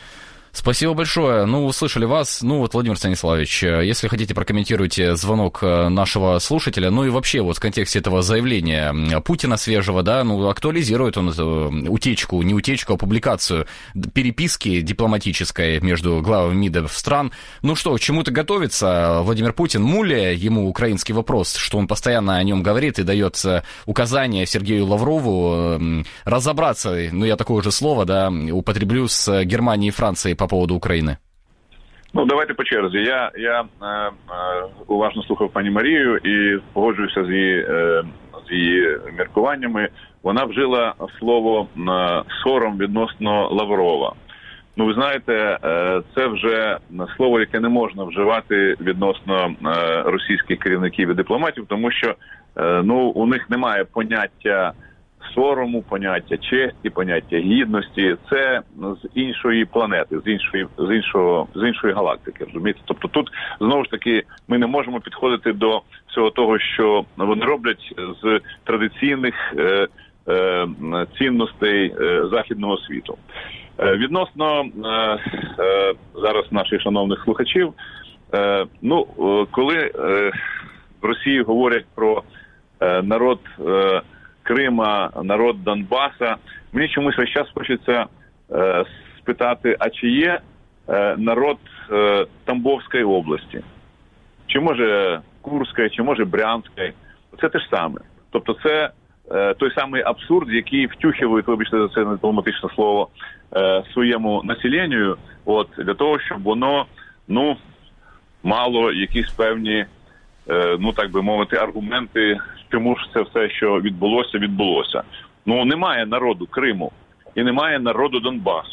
Спасибо большое. Ну, услышали вас. Ну, вот, Владимир Станиславович, если хотите, прокомментируйте звонок нашего слушателя. Ну и вообще, вот в контексте этого заявления Путина свежего, да, ну, актуализирует он утечку, не утечку, а публикацию переписки дипломатической между главами МИДов стран. Ну что, к чему-то готовится Владимир Путин? Муля ему украинский вопрос, что он постоянно о нем говорит и дает указания Сергею Лаврову разобраться, ну, я такое же слово, да, употреблю, с Германией и Францией по поводу України? Ну, давайте по черзі. Я, я е, е, уважно слухав пані Марію і погоджуюся з її, е, з її міркуваннями. Вона вжила слово е, сором відносно Лаврова. Ну, ви знаєте, е, це вже слово, яке не можна вживати відносно е, російських керівників і дипломатів, тому що е, ну, у них немає поняття сорому, поняття честі, поняття гідності. Це з іншої планети, з іншої, з іншого, з іншої галактики, розумієте? Тобто тут, знову ж таки, ми не можемо підходити до всього того, що вони роблять з традиційних е, е, цінностей е, західного світу. Е, відносно е, е, зараз наших шановних слухачів, е, ну, е, коли е, в Росії говорять про е, народ е, Крима, народ Донбаса, мені чомусь весь час хочеться е, спитати, а чи є е, народ е, Тамбовської області? Чи може Курської, чи може Брянської? Це те ж саме. Тобто це е, той самий абсурд, який втюхивають, вибачте за це дипломатичне слово, е, своєму населенню, от, для того, щоб воно, ну, мало якісь певні, е, ну, так би мовити, аргументи, чому ж це все, що відбулося, відбулося. Ну, немає народу Криму і немає народу Донбасу.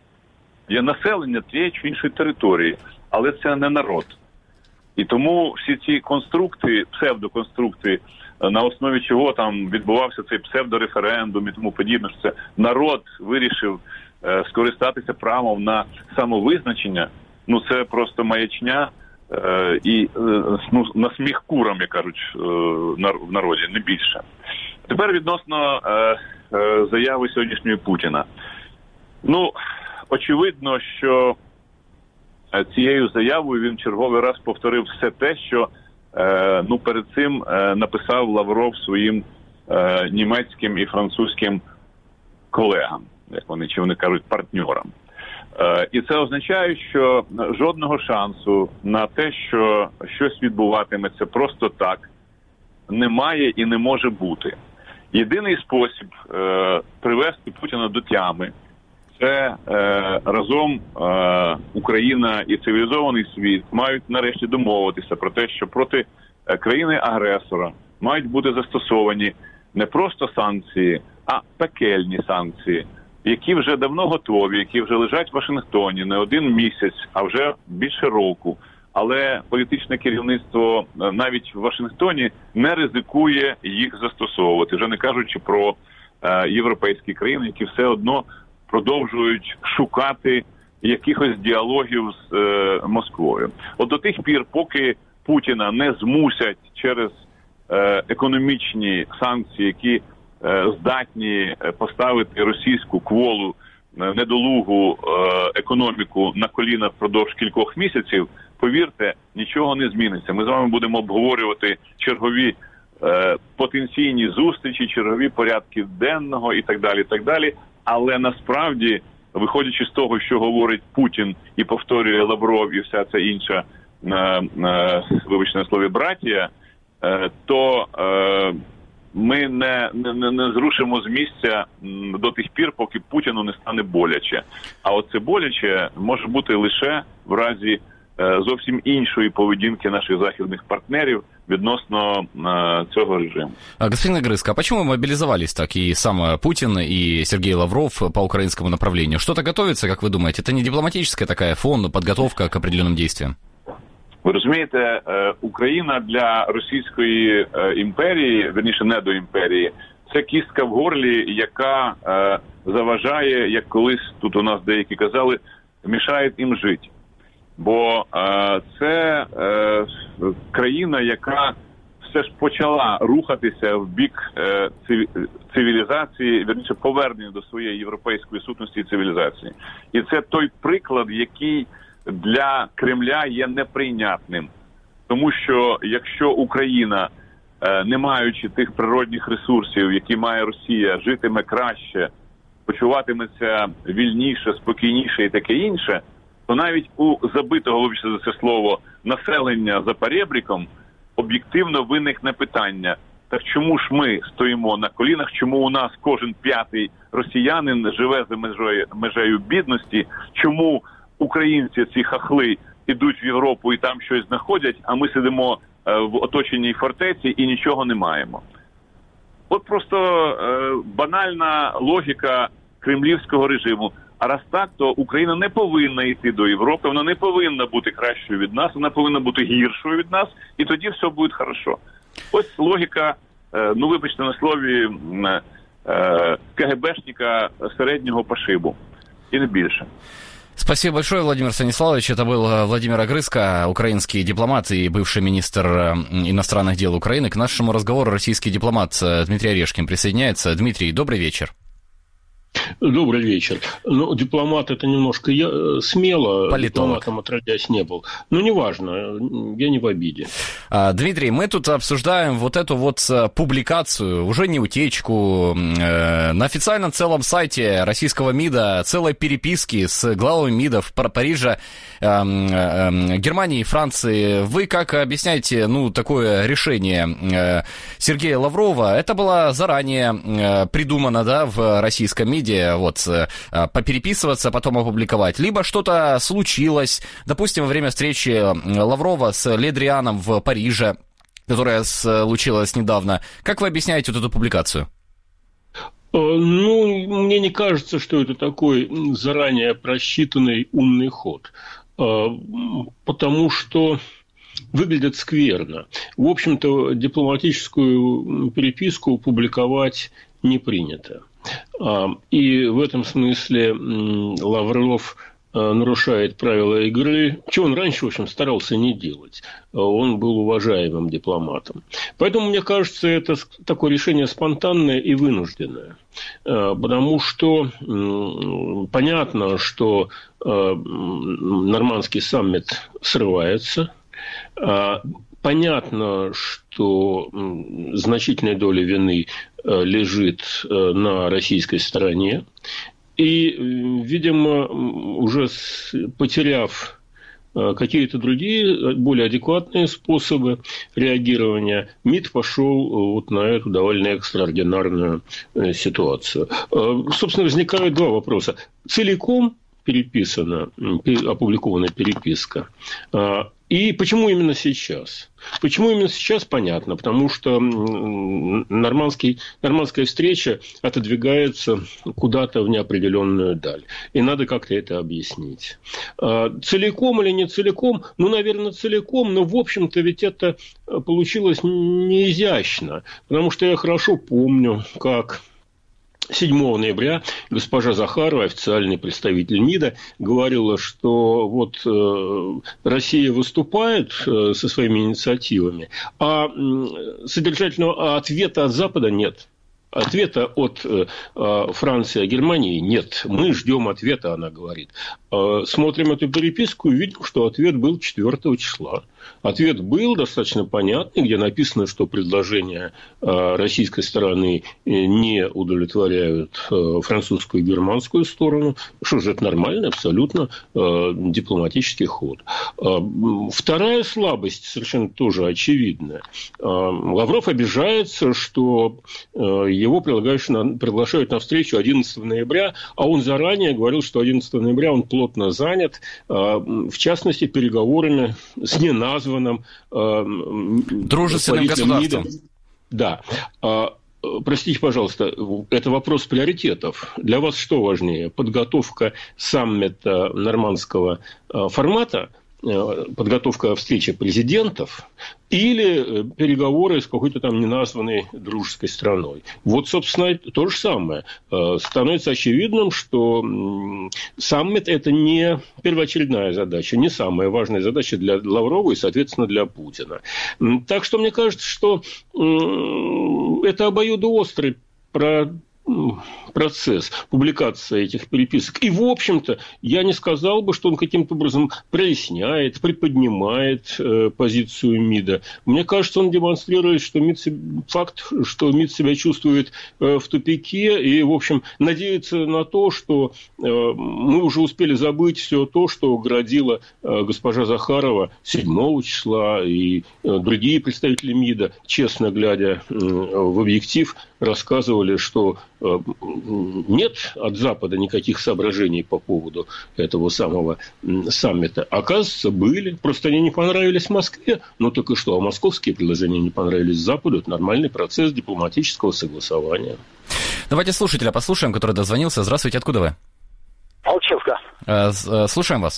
Є населення тієї чи іншої території, але це не народ. І тому всі ці конструкти, псевдоконструкти, на основі чого там відбувався цей псевдореферендум і тому подібне, що це народ вирішив е, скористатися правом на самовизначення, ну це просто маячня е, і е, ну, на сміх курам, як кажуть е, в народі, не більше. Тепер відносно е, е, заяви сьогоднішньої Путіна. Ну, очевидно, що цією заявою він черговий раз повторив все те, що е, ну, перед цим е, написав Лавров своїм е, німецьким і французьким колегам, як вони, чи вони кажуть, партнерам. Е, і це означає, що жодного шансу на те, що щось відбуватиметься просто так, немає і не може бути. Єдиний спосіб е, привести Путіна до тями – це е, разом е, Україна і цивілізований світ мають нарешті домовитися про те, що проти е, країни-агресора мають бути застосовані не просто санкції, а пекельні санкції, які вже давно готові, які вже лежать в Вашингтоні не один місяць, а вже більше року. Але політичне керівництво навіть в Вашингтоні не ризикує їх застосовувати, вже не кажучи про е, європейські країни, які все одно продовжують шукати якихось діалогів з е, Москвою. От до тих пір, поки Путіна не змусять через е, економічні санкції, які е, здатні поставити російську кволу, е, недолугу е, економіку на коліна впродовж кількох місяців, повірте, нічого не зміниться. Ми з вами будемо обговорювати чергові е, потенційні зустрічі, чергові порядки денного і так далі, і так далі. Але насправді, виходячи з того, що говорить Путін і повторює Лавров і вся ця інша, е, е, вибачте на слові, братія, е, то е, ми не, не, не зрушимо з місця до тих пір, поки Путіну не стане боляче. А оце боляче може бути лише в разі е, зовсім іншої поведінки наших західних партнерів відносно э, цього режиму. Господин Огрызко, а почему мобилизовались так и сам Путин, и Сергей Лавров по украинскому направлению? Что-то готовится, как вы думаете? Это не дипломатическая такая фон, подготовка к определенным действиям? Ви розумієте, Україна для Російської імперії, верніше не до імперії, це кістка в горлі, яка заважає, як колись тут у нас деякі казали, мішає їм жити. Бо е, це е, країна, яка все ж почала рухатися в бік е, цивілізації, вірніше повернення до своєї європейської сутності і цивілізації. І це той приклад, який для Кремля є неприйнятним. Тому що якщо Україна, е, не маючи тих природних ресурсів, які має Росія, житиме краще, почуватиметься вільніше, спокійніше і таке інше, то навіть у забитого, вибачте за це слово, населення за перебріком об'єктивно виникне питання, так чому ж ми стоїмо на колінах, чому у нас кожен п'ятий росіянин живе за межею, межею бідності, чому українці, ці хахли, ідуть в Європу і там щось знаходять, а ми сидимо е, в оточеній фортеці і нічого не маємо. От просто е, банальна логіка кремлівського режиму. А раз так, то Україна не повинна йти до Європи, вона не повинна бути кращою від нас, вона повинна бути гіршою від нас, і тоді все буде хорошо. Ось логіка, ну вибачте на слові, КГБшника середнього пошибу. И не більше. Спасибо большое, Владимир Станиславович. Это был Владимир Огрызко, украинский дипломат и бывший министр иностранных дел Украины. К нашему разговору российский дипломат Дмитрий Орешкин присоединяется. Дмитрий, добрый вечер. Добрый вечер. Ну, дипломат это немножко я, смело. Политолог. Дипломатом отродясь не был. Но неважно, я не в обиде. А, Дмитрий, мы тут обсуждаем вот эту вот публикацию, уже не утечку, э, на официальном целом сайте российского МИДа целой переписки с главами МИДов Парижа, э, э, Германии и Франции. Вы как объясняете, ну, такое решение э, Сергея Лаврова? Это было заранее э, придумано, да, в российском МИДе? Вот, попереписываться, потом опубликовать. Либо что-то случилось, допустим, во время встречи Лаврова с Ле Дрианом в Париже, которая случилась недавно. Как вы объясняете вот эту публикацию? Ну, мне не кажется, что это такой заранее просчитанный умный ход. Потому что выглядит скверно. В общем-то, дипломатическую переписку публиковать не принято. И в этом смысле Лавров нарушает правила игры, чего он раньше, в общем, старался не делать. Он был уважаемым дипломатом. Поэтому, мне кажется, это такое решение спонтанное и вынужденное. Потому что понятно, что нормандский саммит срывается. Понятно, что значительная доля вины лежит на российской стороне. И, видимо, уже потеряв какие-то другие, более адекватные способы реагирования, МИД пошел вот на эту довольно экстраординарную ситуацию. Собственно, возникают два вопроса. Целиком переписана, опубликована переписка. И почему именно сейчас? Почему именно сейчас, понятно. Потому что нормандский, нормандская встреча отодвигается куда-то в неопределенную даль. И надо как-то это объяснить. Целиком или не целиком? Ну, наверное, целиком. Но, в общем-то, ведь это получилось не изящно. Потому что я хорошо помню, как седьмого ноября госпожа Захарова, официальный представитель МИДа, говорила, что вот э, Россия выступает э, со своими инициативами, а э, содержательного ответа от Запада нет. Ответа от э, Франции и Германии нет. Мы ждем ответа, она говорит. Э, смотрим эту переписку и видим, что ответ был четвёртого числа. Ответ был достаточно понятный, где написано, что предложения э, российской стороны не удовлетворяют э, французскую и германскую сторону. Что же, это нормальный, абсолютно э, дипломатический ход. Э, вторая слабость, совершенно тоже очевидная. Э, Лавров обижается, что э, его приглашают на, приглашают на встречу одиннадцатого ноября, а он заранее говорил, что одиннадцатого ноября он плотно занят, э, в частности, переговорами с неназванным э, дружественным государством. МИДом. Да. Э, простите, пожалуйста, это вопрос приоритетов. Для вас что важнее? Подготовка саммита нормандского э, формата подготовка встречи президентов или переговоры с какой-то там неназванной дружеской страной. Вот, собственно, то же самое. Становится очевидным, что саммит – это не первоочередная задача, не самая важная задача для Лаврова и, соответственно, для Путина. Так что мне кажется, что это обоюдоострый про процесс публикации этих переписок. И, в общем-то, я не сказал бы, что он каким-то образом проясняет, приподнимает э, позицию МИДа. Мне кажется, он демонстрирует, что МИД, факт, что МИД себя чувствует э, в тупике и, в общем, надеется на то, что э, мы уже успели забыть все то, что градила э, госпожа Захарова седьмого числа и э, другие представители МИДа, честно глядя э, в объектив, рассказывали, что э, нет от Запада никаких соображений по поводу этого самого саммита. Оказывается, были. Просто они не понравились Москве. Ну, так и что? А московские предложения не понравились Западу. Это нормальный процесс дипломатического согласования. Давайте слушателя послушаем, который дозвонился. Здравствуйте, откуда вы? Алчевска. Э, э, слушаем вас.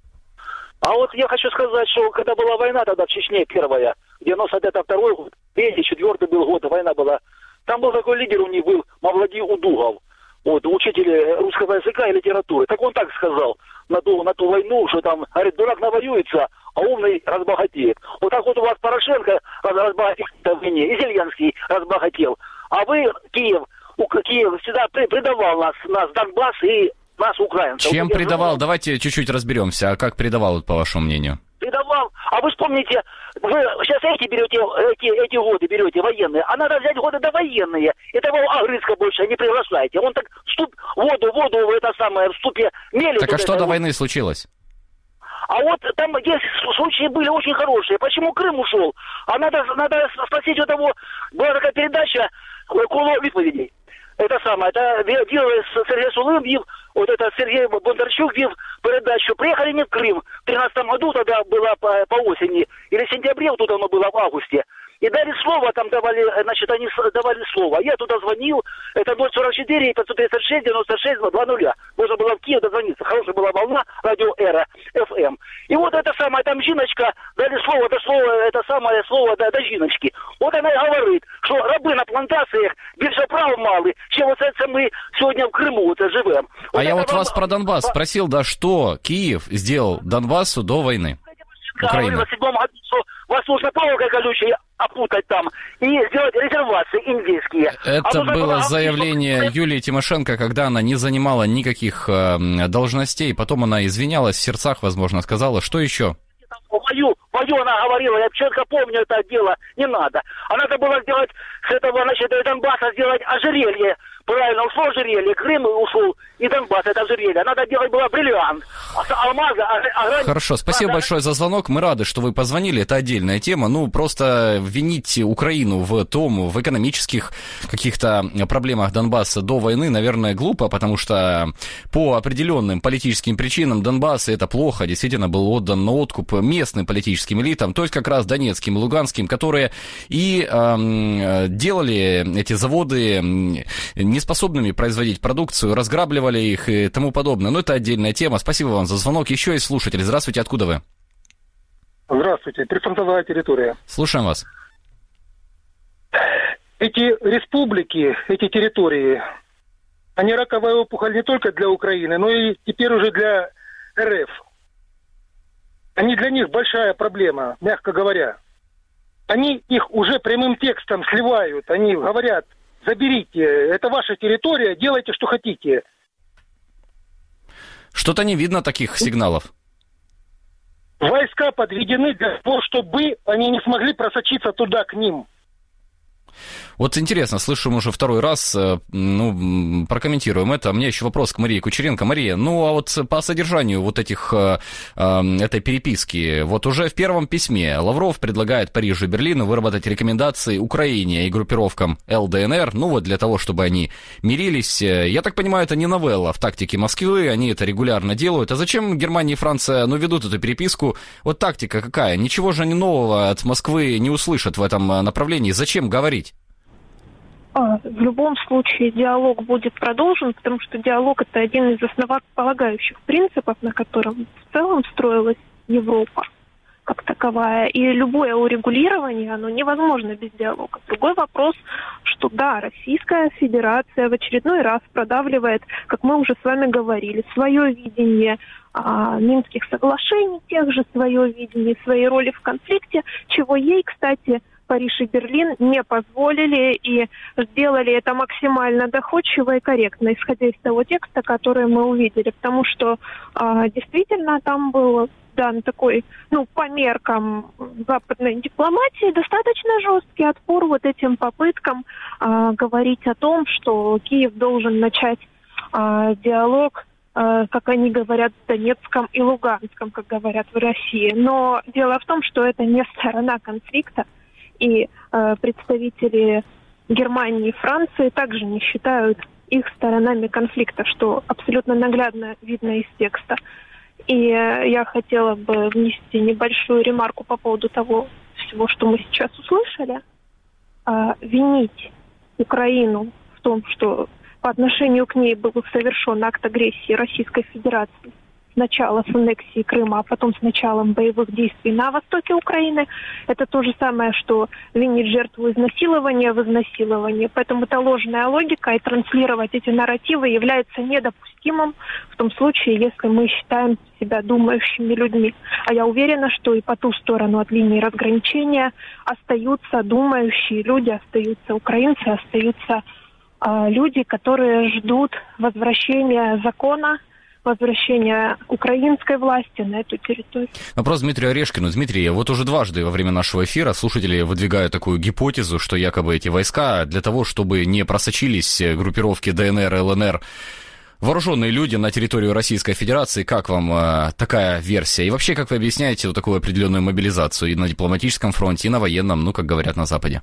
А вот я хочу сказать, что когда была война тогда в Чечне первая, девяносто второй год, третий, четвертый был год, война была. Там был такой лидер у них был, Мавлади Удугов, вот, учитель русского языка и литературы. Так он так сказал на ту, на ту войну, что там, говорит, дурак навоюется, а умный разбогатеет. Вот так вот у вас Порошенко разбогател в войне, и Зеленский разбогател. А вы, Киев, Киев всегда предавал нас, нас Донбасс и нас, украинцев. Чем вот, предавал? Давайте чуть-чуть разберемся. А как предавал, по вашему мнению? Предавал. А вы вспомните, вы сейчас эти берете, эти, эти годы берете военные, а надо взять годы довоенные. Этого Агрыцка больше не приглашайте. Он так вступ, воду, воду в это самое, в ступе мелит. Так а что это, до войны случилось? А вот там есть случаи были очень хорошие. Почему Крым ушел? А надо, надо спросить у того, была такая передача «Коло відповідей». Это самое, это делал Сергей Сулым, вел, вот это Сергей Бондарчук вел передачу. Приехали не в Крым. В тринадцатом году тогда было по, по осени. Или в сентябре, вот тут оно было в августе. И дали слово, там давали, значит, они давали слово. Я туда звонил, это ноль сорок четыре пятьсот тридцать шесть девяносто шесть два нуля. Можно было в Киев дозвониться. Хорошая была волна, радио Эра, эф эм. И вот это самое, там жіночка, дали слово, это слово, это самое слово до, до жіночки. Вот она и говорит, что рабы на плантациях більше прав мали, чем вот это мы сегодня в Крыму вот живем. Вот а я вот вам... вас про Донбасс спросил, да, что Киев сделал Донбассу до войны? Украина. В седьмом году, что вас нужно проволокой колючей опутать там и сделать резервации индийские. Это а было было... заявление Юлии Тимошенко, когда она не занимала никаких э, должностей, потом она извинялась в сердцах, возможно, сказала, что еще? Вою, вою она говорила, я четко помню это дело, не надо. А надо было сделать с этого, значит, Донбасса сделать ожерелье. Правильно, ушло ожерелье, Крым ушел, и Донбасс, это ожерелье. Надо делать было бриллиант, алмазы, огрань... Хорошо, спасибо а, большое за звонок. Мы рады, что вы позвонили. Это отдельная тема. Ну, просто винить Украину в том, в экономических каких-то проблемах Донбасса до войны, наверное, глупо, потому что по определенным политическим причинам Донбасс, это плохо, действительно был отдан на откуп местным политическим элитам, то есть как раз донецким и луганским, которые и э, делали эти заводы неспособными производить продукцию, разграбливали их и тому подобное. Но это отдельная тема. Спасибо вам за звонок. Еще есть слушатель. Здравствуйте, откуда вы? Здравствуйте, прифронтовая территория. Слушаем вас. Эти республики, эти территории, они раковая опухоль не только для Украины, но и теперь уже для эр эф. Они для них большая проблема, мягко говоря. Они их уже прямым текстом сливают. Они говорят: заберите, это ваша территория, делайте, что хотите. Что-то не видно таких сигналов. Войска подведены для того, чтобы они не смогли просочиться туда, к ним. Вот интересно, слышим уже второй раз, ну, прокомментируем это. У меня еще вопрос к Марии Кучеренко. Мария, ну, а вот по содержанию вот этих, э, этой переписки, вот уже в первом письме Лавров предлагает Парижу и Берлину выработать рекомендации Украине и группировкам эл дэ эн эр, ну, вот для того, чтобы они мирились. Я так понимаю, это не новелла в тактике Москвы, они это регулярно делают. А зачем Германия и Франция, ну, ведут эту переписку? Вот тактика какая? Ничего же не нового от Москвы не услышат в этом направлении. Зачем говорить? В любом случае диалог будет продолжен, потому что диалог – это один из основополагающих принципов, на котором в целом строилась Европа как таковая. И любое урегулирование, оно невозможно без диалога. Другой вопрос, что да, Российская Федерация в очередной раз продавливает, как мы уже с вами говорили, свое видение а, Минских соглашений, тех же свое видение, своей роли в конфликте, чего ей, кстати, Париж и Берлин не позволили и сделали это максимально доходчиво и корректно, исходя из того текста, который мы увидели. Потому что а, действительно там был дан такой, ну, по меркам западной дипломатии, достаточно жесткий отпор вот этим попыткам а, говорить о том, что Киев должен начать а, диалог, а, как они говорят, с Донецком и Луганском, как говорят в России. Но дело в том, что это не сторона конфликта, и а, представители Германии и Франции также не считают их сторонами конфликта, что абсолютно наглядно видно из текста. И я хотела бы внести небольшую ремарку по поводу того всего, что мы сейчас услышали. А, винить Украину в том, что по отношению к ней был совершен акт агрессии Российской Федерации сначала с аннексией Крыма, а потом с началом боевых действий на востоке Украины, это то же самое, что винить жертву изнасилования в изнасиловании. Поэтому это ложная логика, и транслировать эти нарративы является недопустимым в том случае, если мы считаем себя думающими людьми. А я уверена, что и по ту сторону от линии разграничения остаются думающие люди, остаются украинцы, остаются э, люди, которые ждут возвращения закона, возвращения украинской власти на эту территорию. Вопрос Дмитрию Орешкину. Дмитрий, вот уже дважды во время нашего эфира слушатели выдвигают такую гипотезу, что якобы эти войска для того, чтобы не просочились группировки ДНР, ЛНР, вооруженные люди на территорию Российской Федерации. Как вам э, такая версия? И вообще, как вы объясняете вот такую определенную мобилизацию и на дипломатическом фронте, и на военном, ну, как говорят на Западе?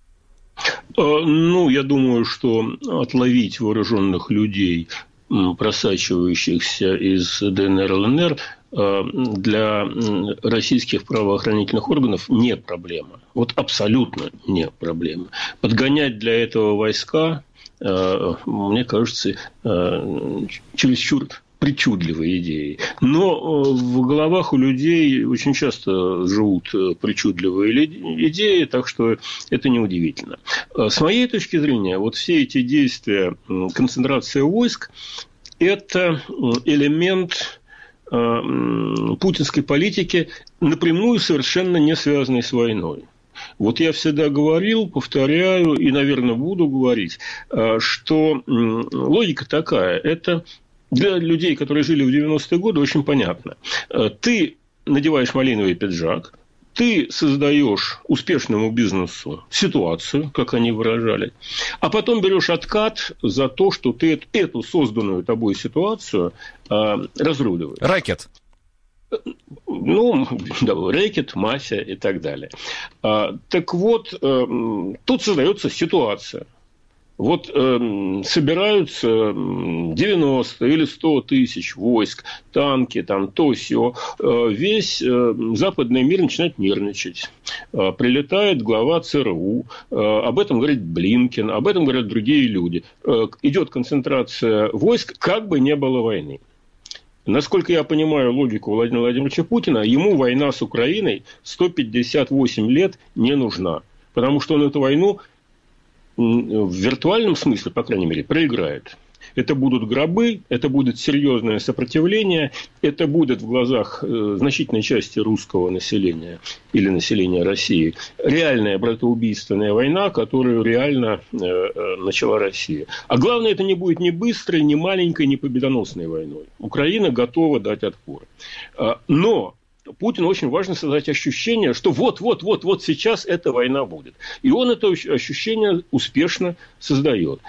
Ну, я думаю, что отловить вооруженных людей, просачивающихся из ДНР, ЛНР, для российских правоохранительных органов не проблема. Вот абсолютно не проблема. Подгонять для этого войска, мне кажется, чересчур причудливой идеей. Но в головах у людей очень часто живут причудливые идеи, так что это неудивительно. С моей точки зрения, вот все эти действия, концентрация войск, это элемент путинской политики, напрямую совершенно не связанный с войной. Вот я всегда говорил, повторяю и, наверное, буду говорить, что логика такая, это для людей, которые жили в девяностые годы, очень понятно. Ты надеваешь малиновый пиджак, ты создаешь успешному бизнесу ситуацию, как они выражали, а потом берешь откат за то, что ты эту созданную тобой ситуацию разруливаешь. Рэкет. Ну, да, рэкет, мафия и так далее. Так вот, тут создается ситуация. Вот э, собираются девяносто или сто тысяч войск, танки, там, то сё. Э, весь э, западный мир начинает нервничать. Э, прилетает глава ЦРУ, э, об этом говорит Блинкен, об этом говорят другие люди. Э, идет концентрация войск, как бы не было войны. Насколько я понимаю логику Владимира Владимировича Путина, ему война с Украиной сто пятьдесят восемь лет не нужна. Потому что он эту войну в виртуальном смысле, по крайней мере, проиграет. Это будут гробы, это будет серьезное сопротивление, это будет в глазах э, значительной части русского населения или населения России реальная братоубийственная война, которую реально э, э, начала Россия. А главное, это не будет ни быстрой, ни маленькой, ни победоносной войной. Украина готова дать отпор. Но Путину очень важно создать ощущение, что вот-вот-вот-вот сейчас эта война будет. И он это ощущение успешно создает.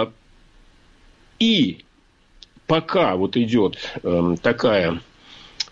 И пока вот идет такая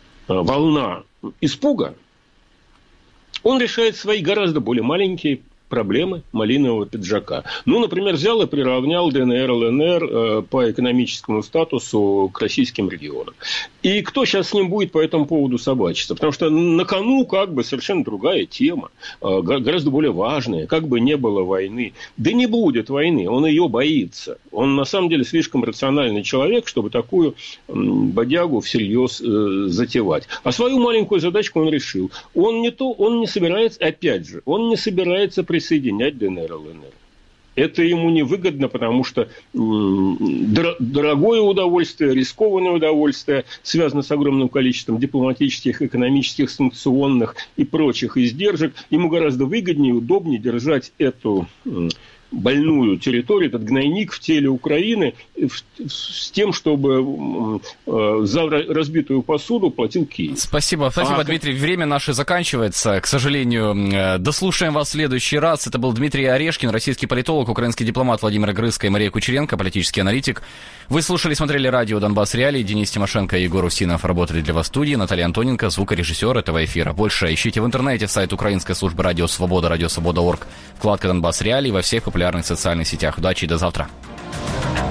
волна испуга, он решает свои гораздо более маленькие проблемы малинового пиджака. Ну, например, взял и приравнял ДНР, ЛНР э, по экономическому статусу к российским регионам. И кто сейчас с ним будет по этому поводу собачиться? Потому что на кону как бы совершенно другая тема, э, гораздо более важная. Как бы не было войны. Да не будет войны, он ее боится. Он на самом деле слишком рациональный человек, чтобы такую э, бодягу всерьез э, затевать. А свою маленькую задачку он решил. Он не то, он не собирается, опять же, он не собирается присоединять ДНР, ЛНР. Это ему невыгодно, потому что дор- дорогое удовольствие, рискованное удовольствие связано с огромным количеством дипломатических, экономических, санкционных и прочих издержек. Ему гораздо выгоднее и удобнее держать эту больную территорию, этот гнойник в теле Украины с тем, чтобы за разбитую посуду платил Киев. Спасибо, спасибо, а, Дмитрий. Время наше заканчивается, к сожалению. Дослушаем вас в следующий раз. Это был Дмитрий Орешкин, российский политолог, украинский дипломат Владимир Грызко и Мария Кучеренко, политический аналитик. Вы слушали, смотрели радио «Донбасс Реалии». Денис Тимошенко и Егор Устинов работали для вас в студии. Наталья Антоненко, звукорежиссер этого эфира. Больше ищите в интернете сайт украинской службы Радио Свобода, радиосвобода точка орг, вкладка «Донбасс Реалии» во всех популярных социальных сетях. Удачи и до завтра.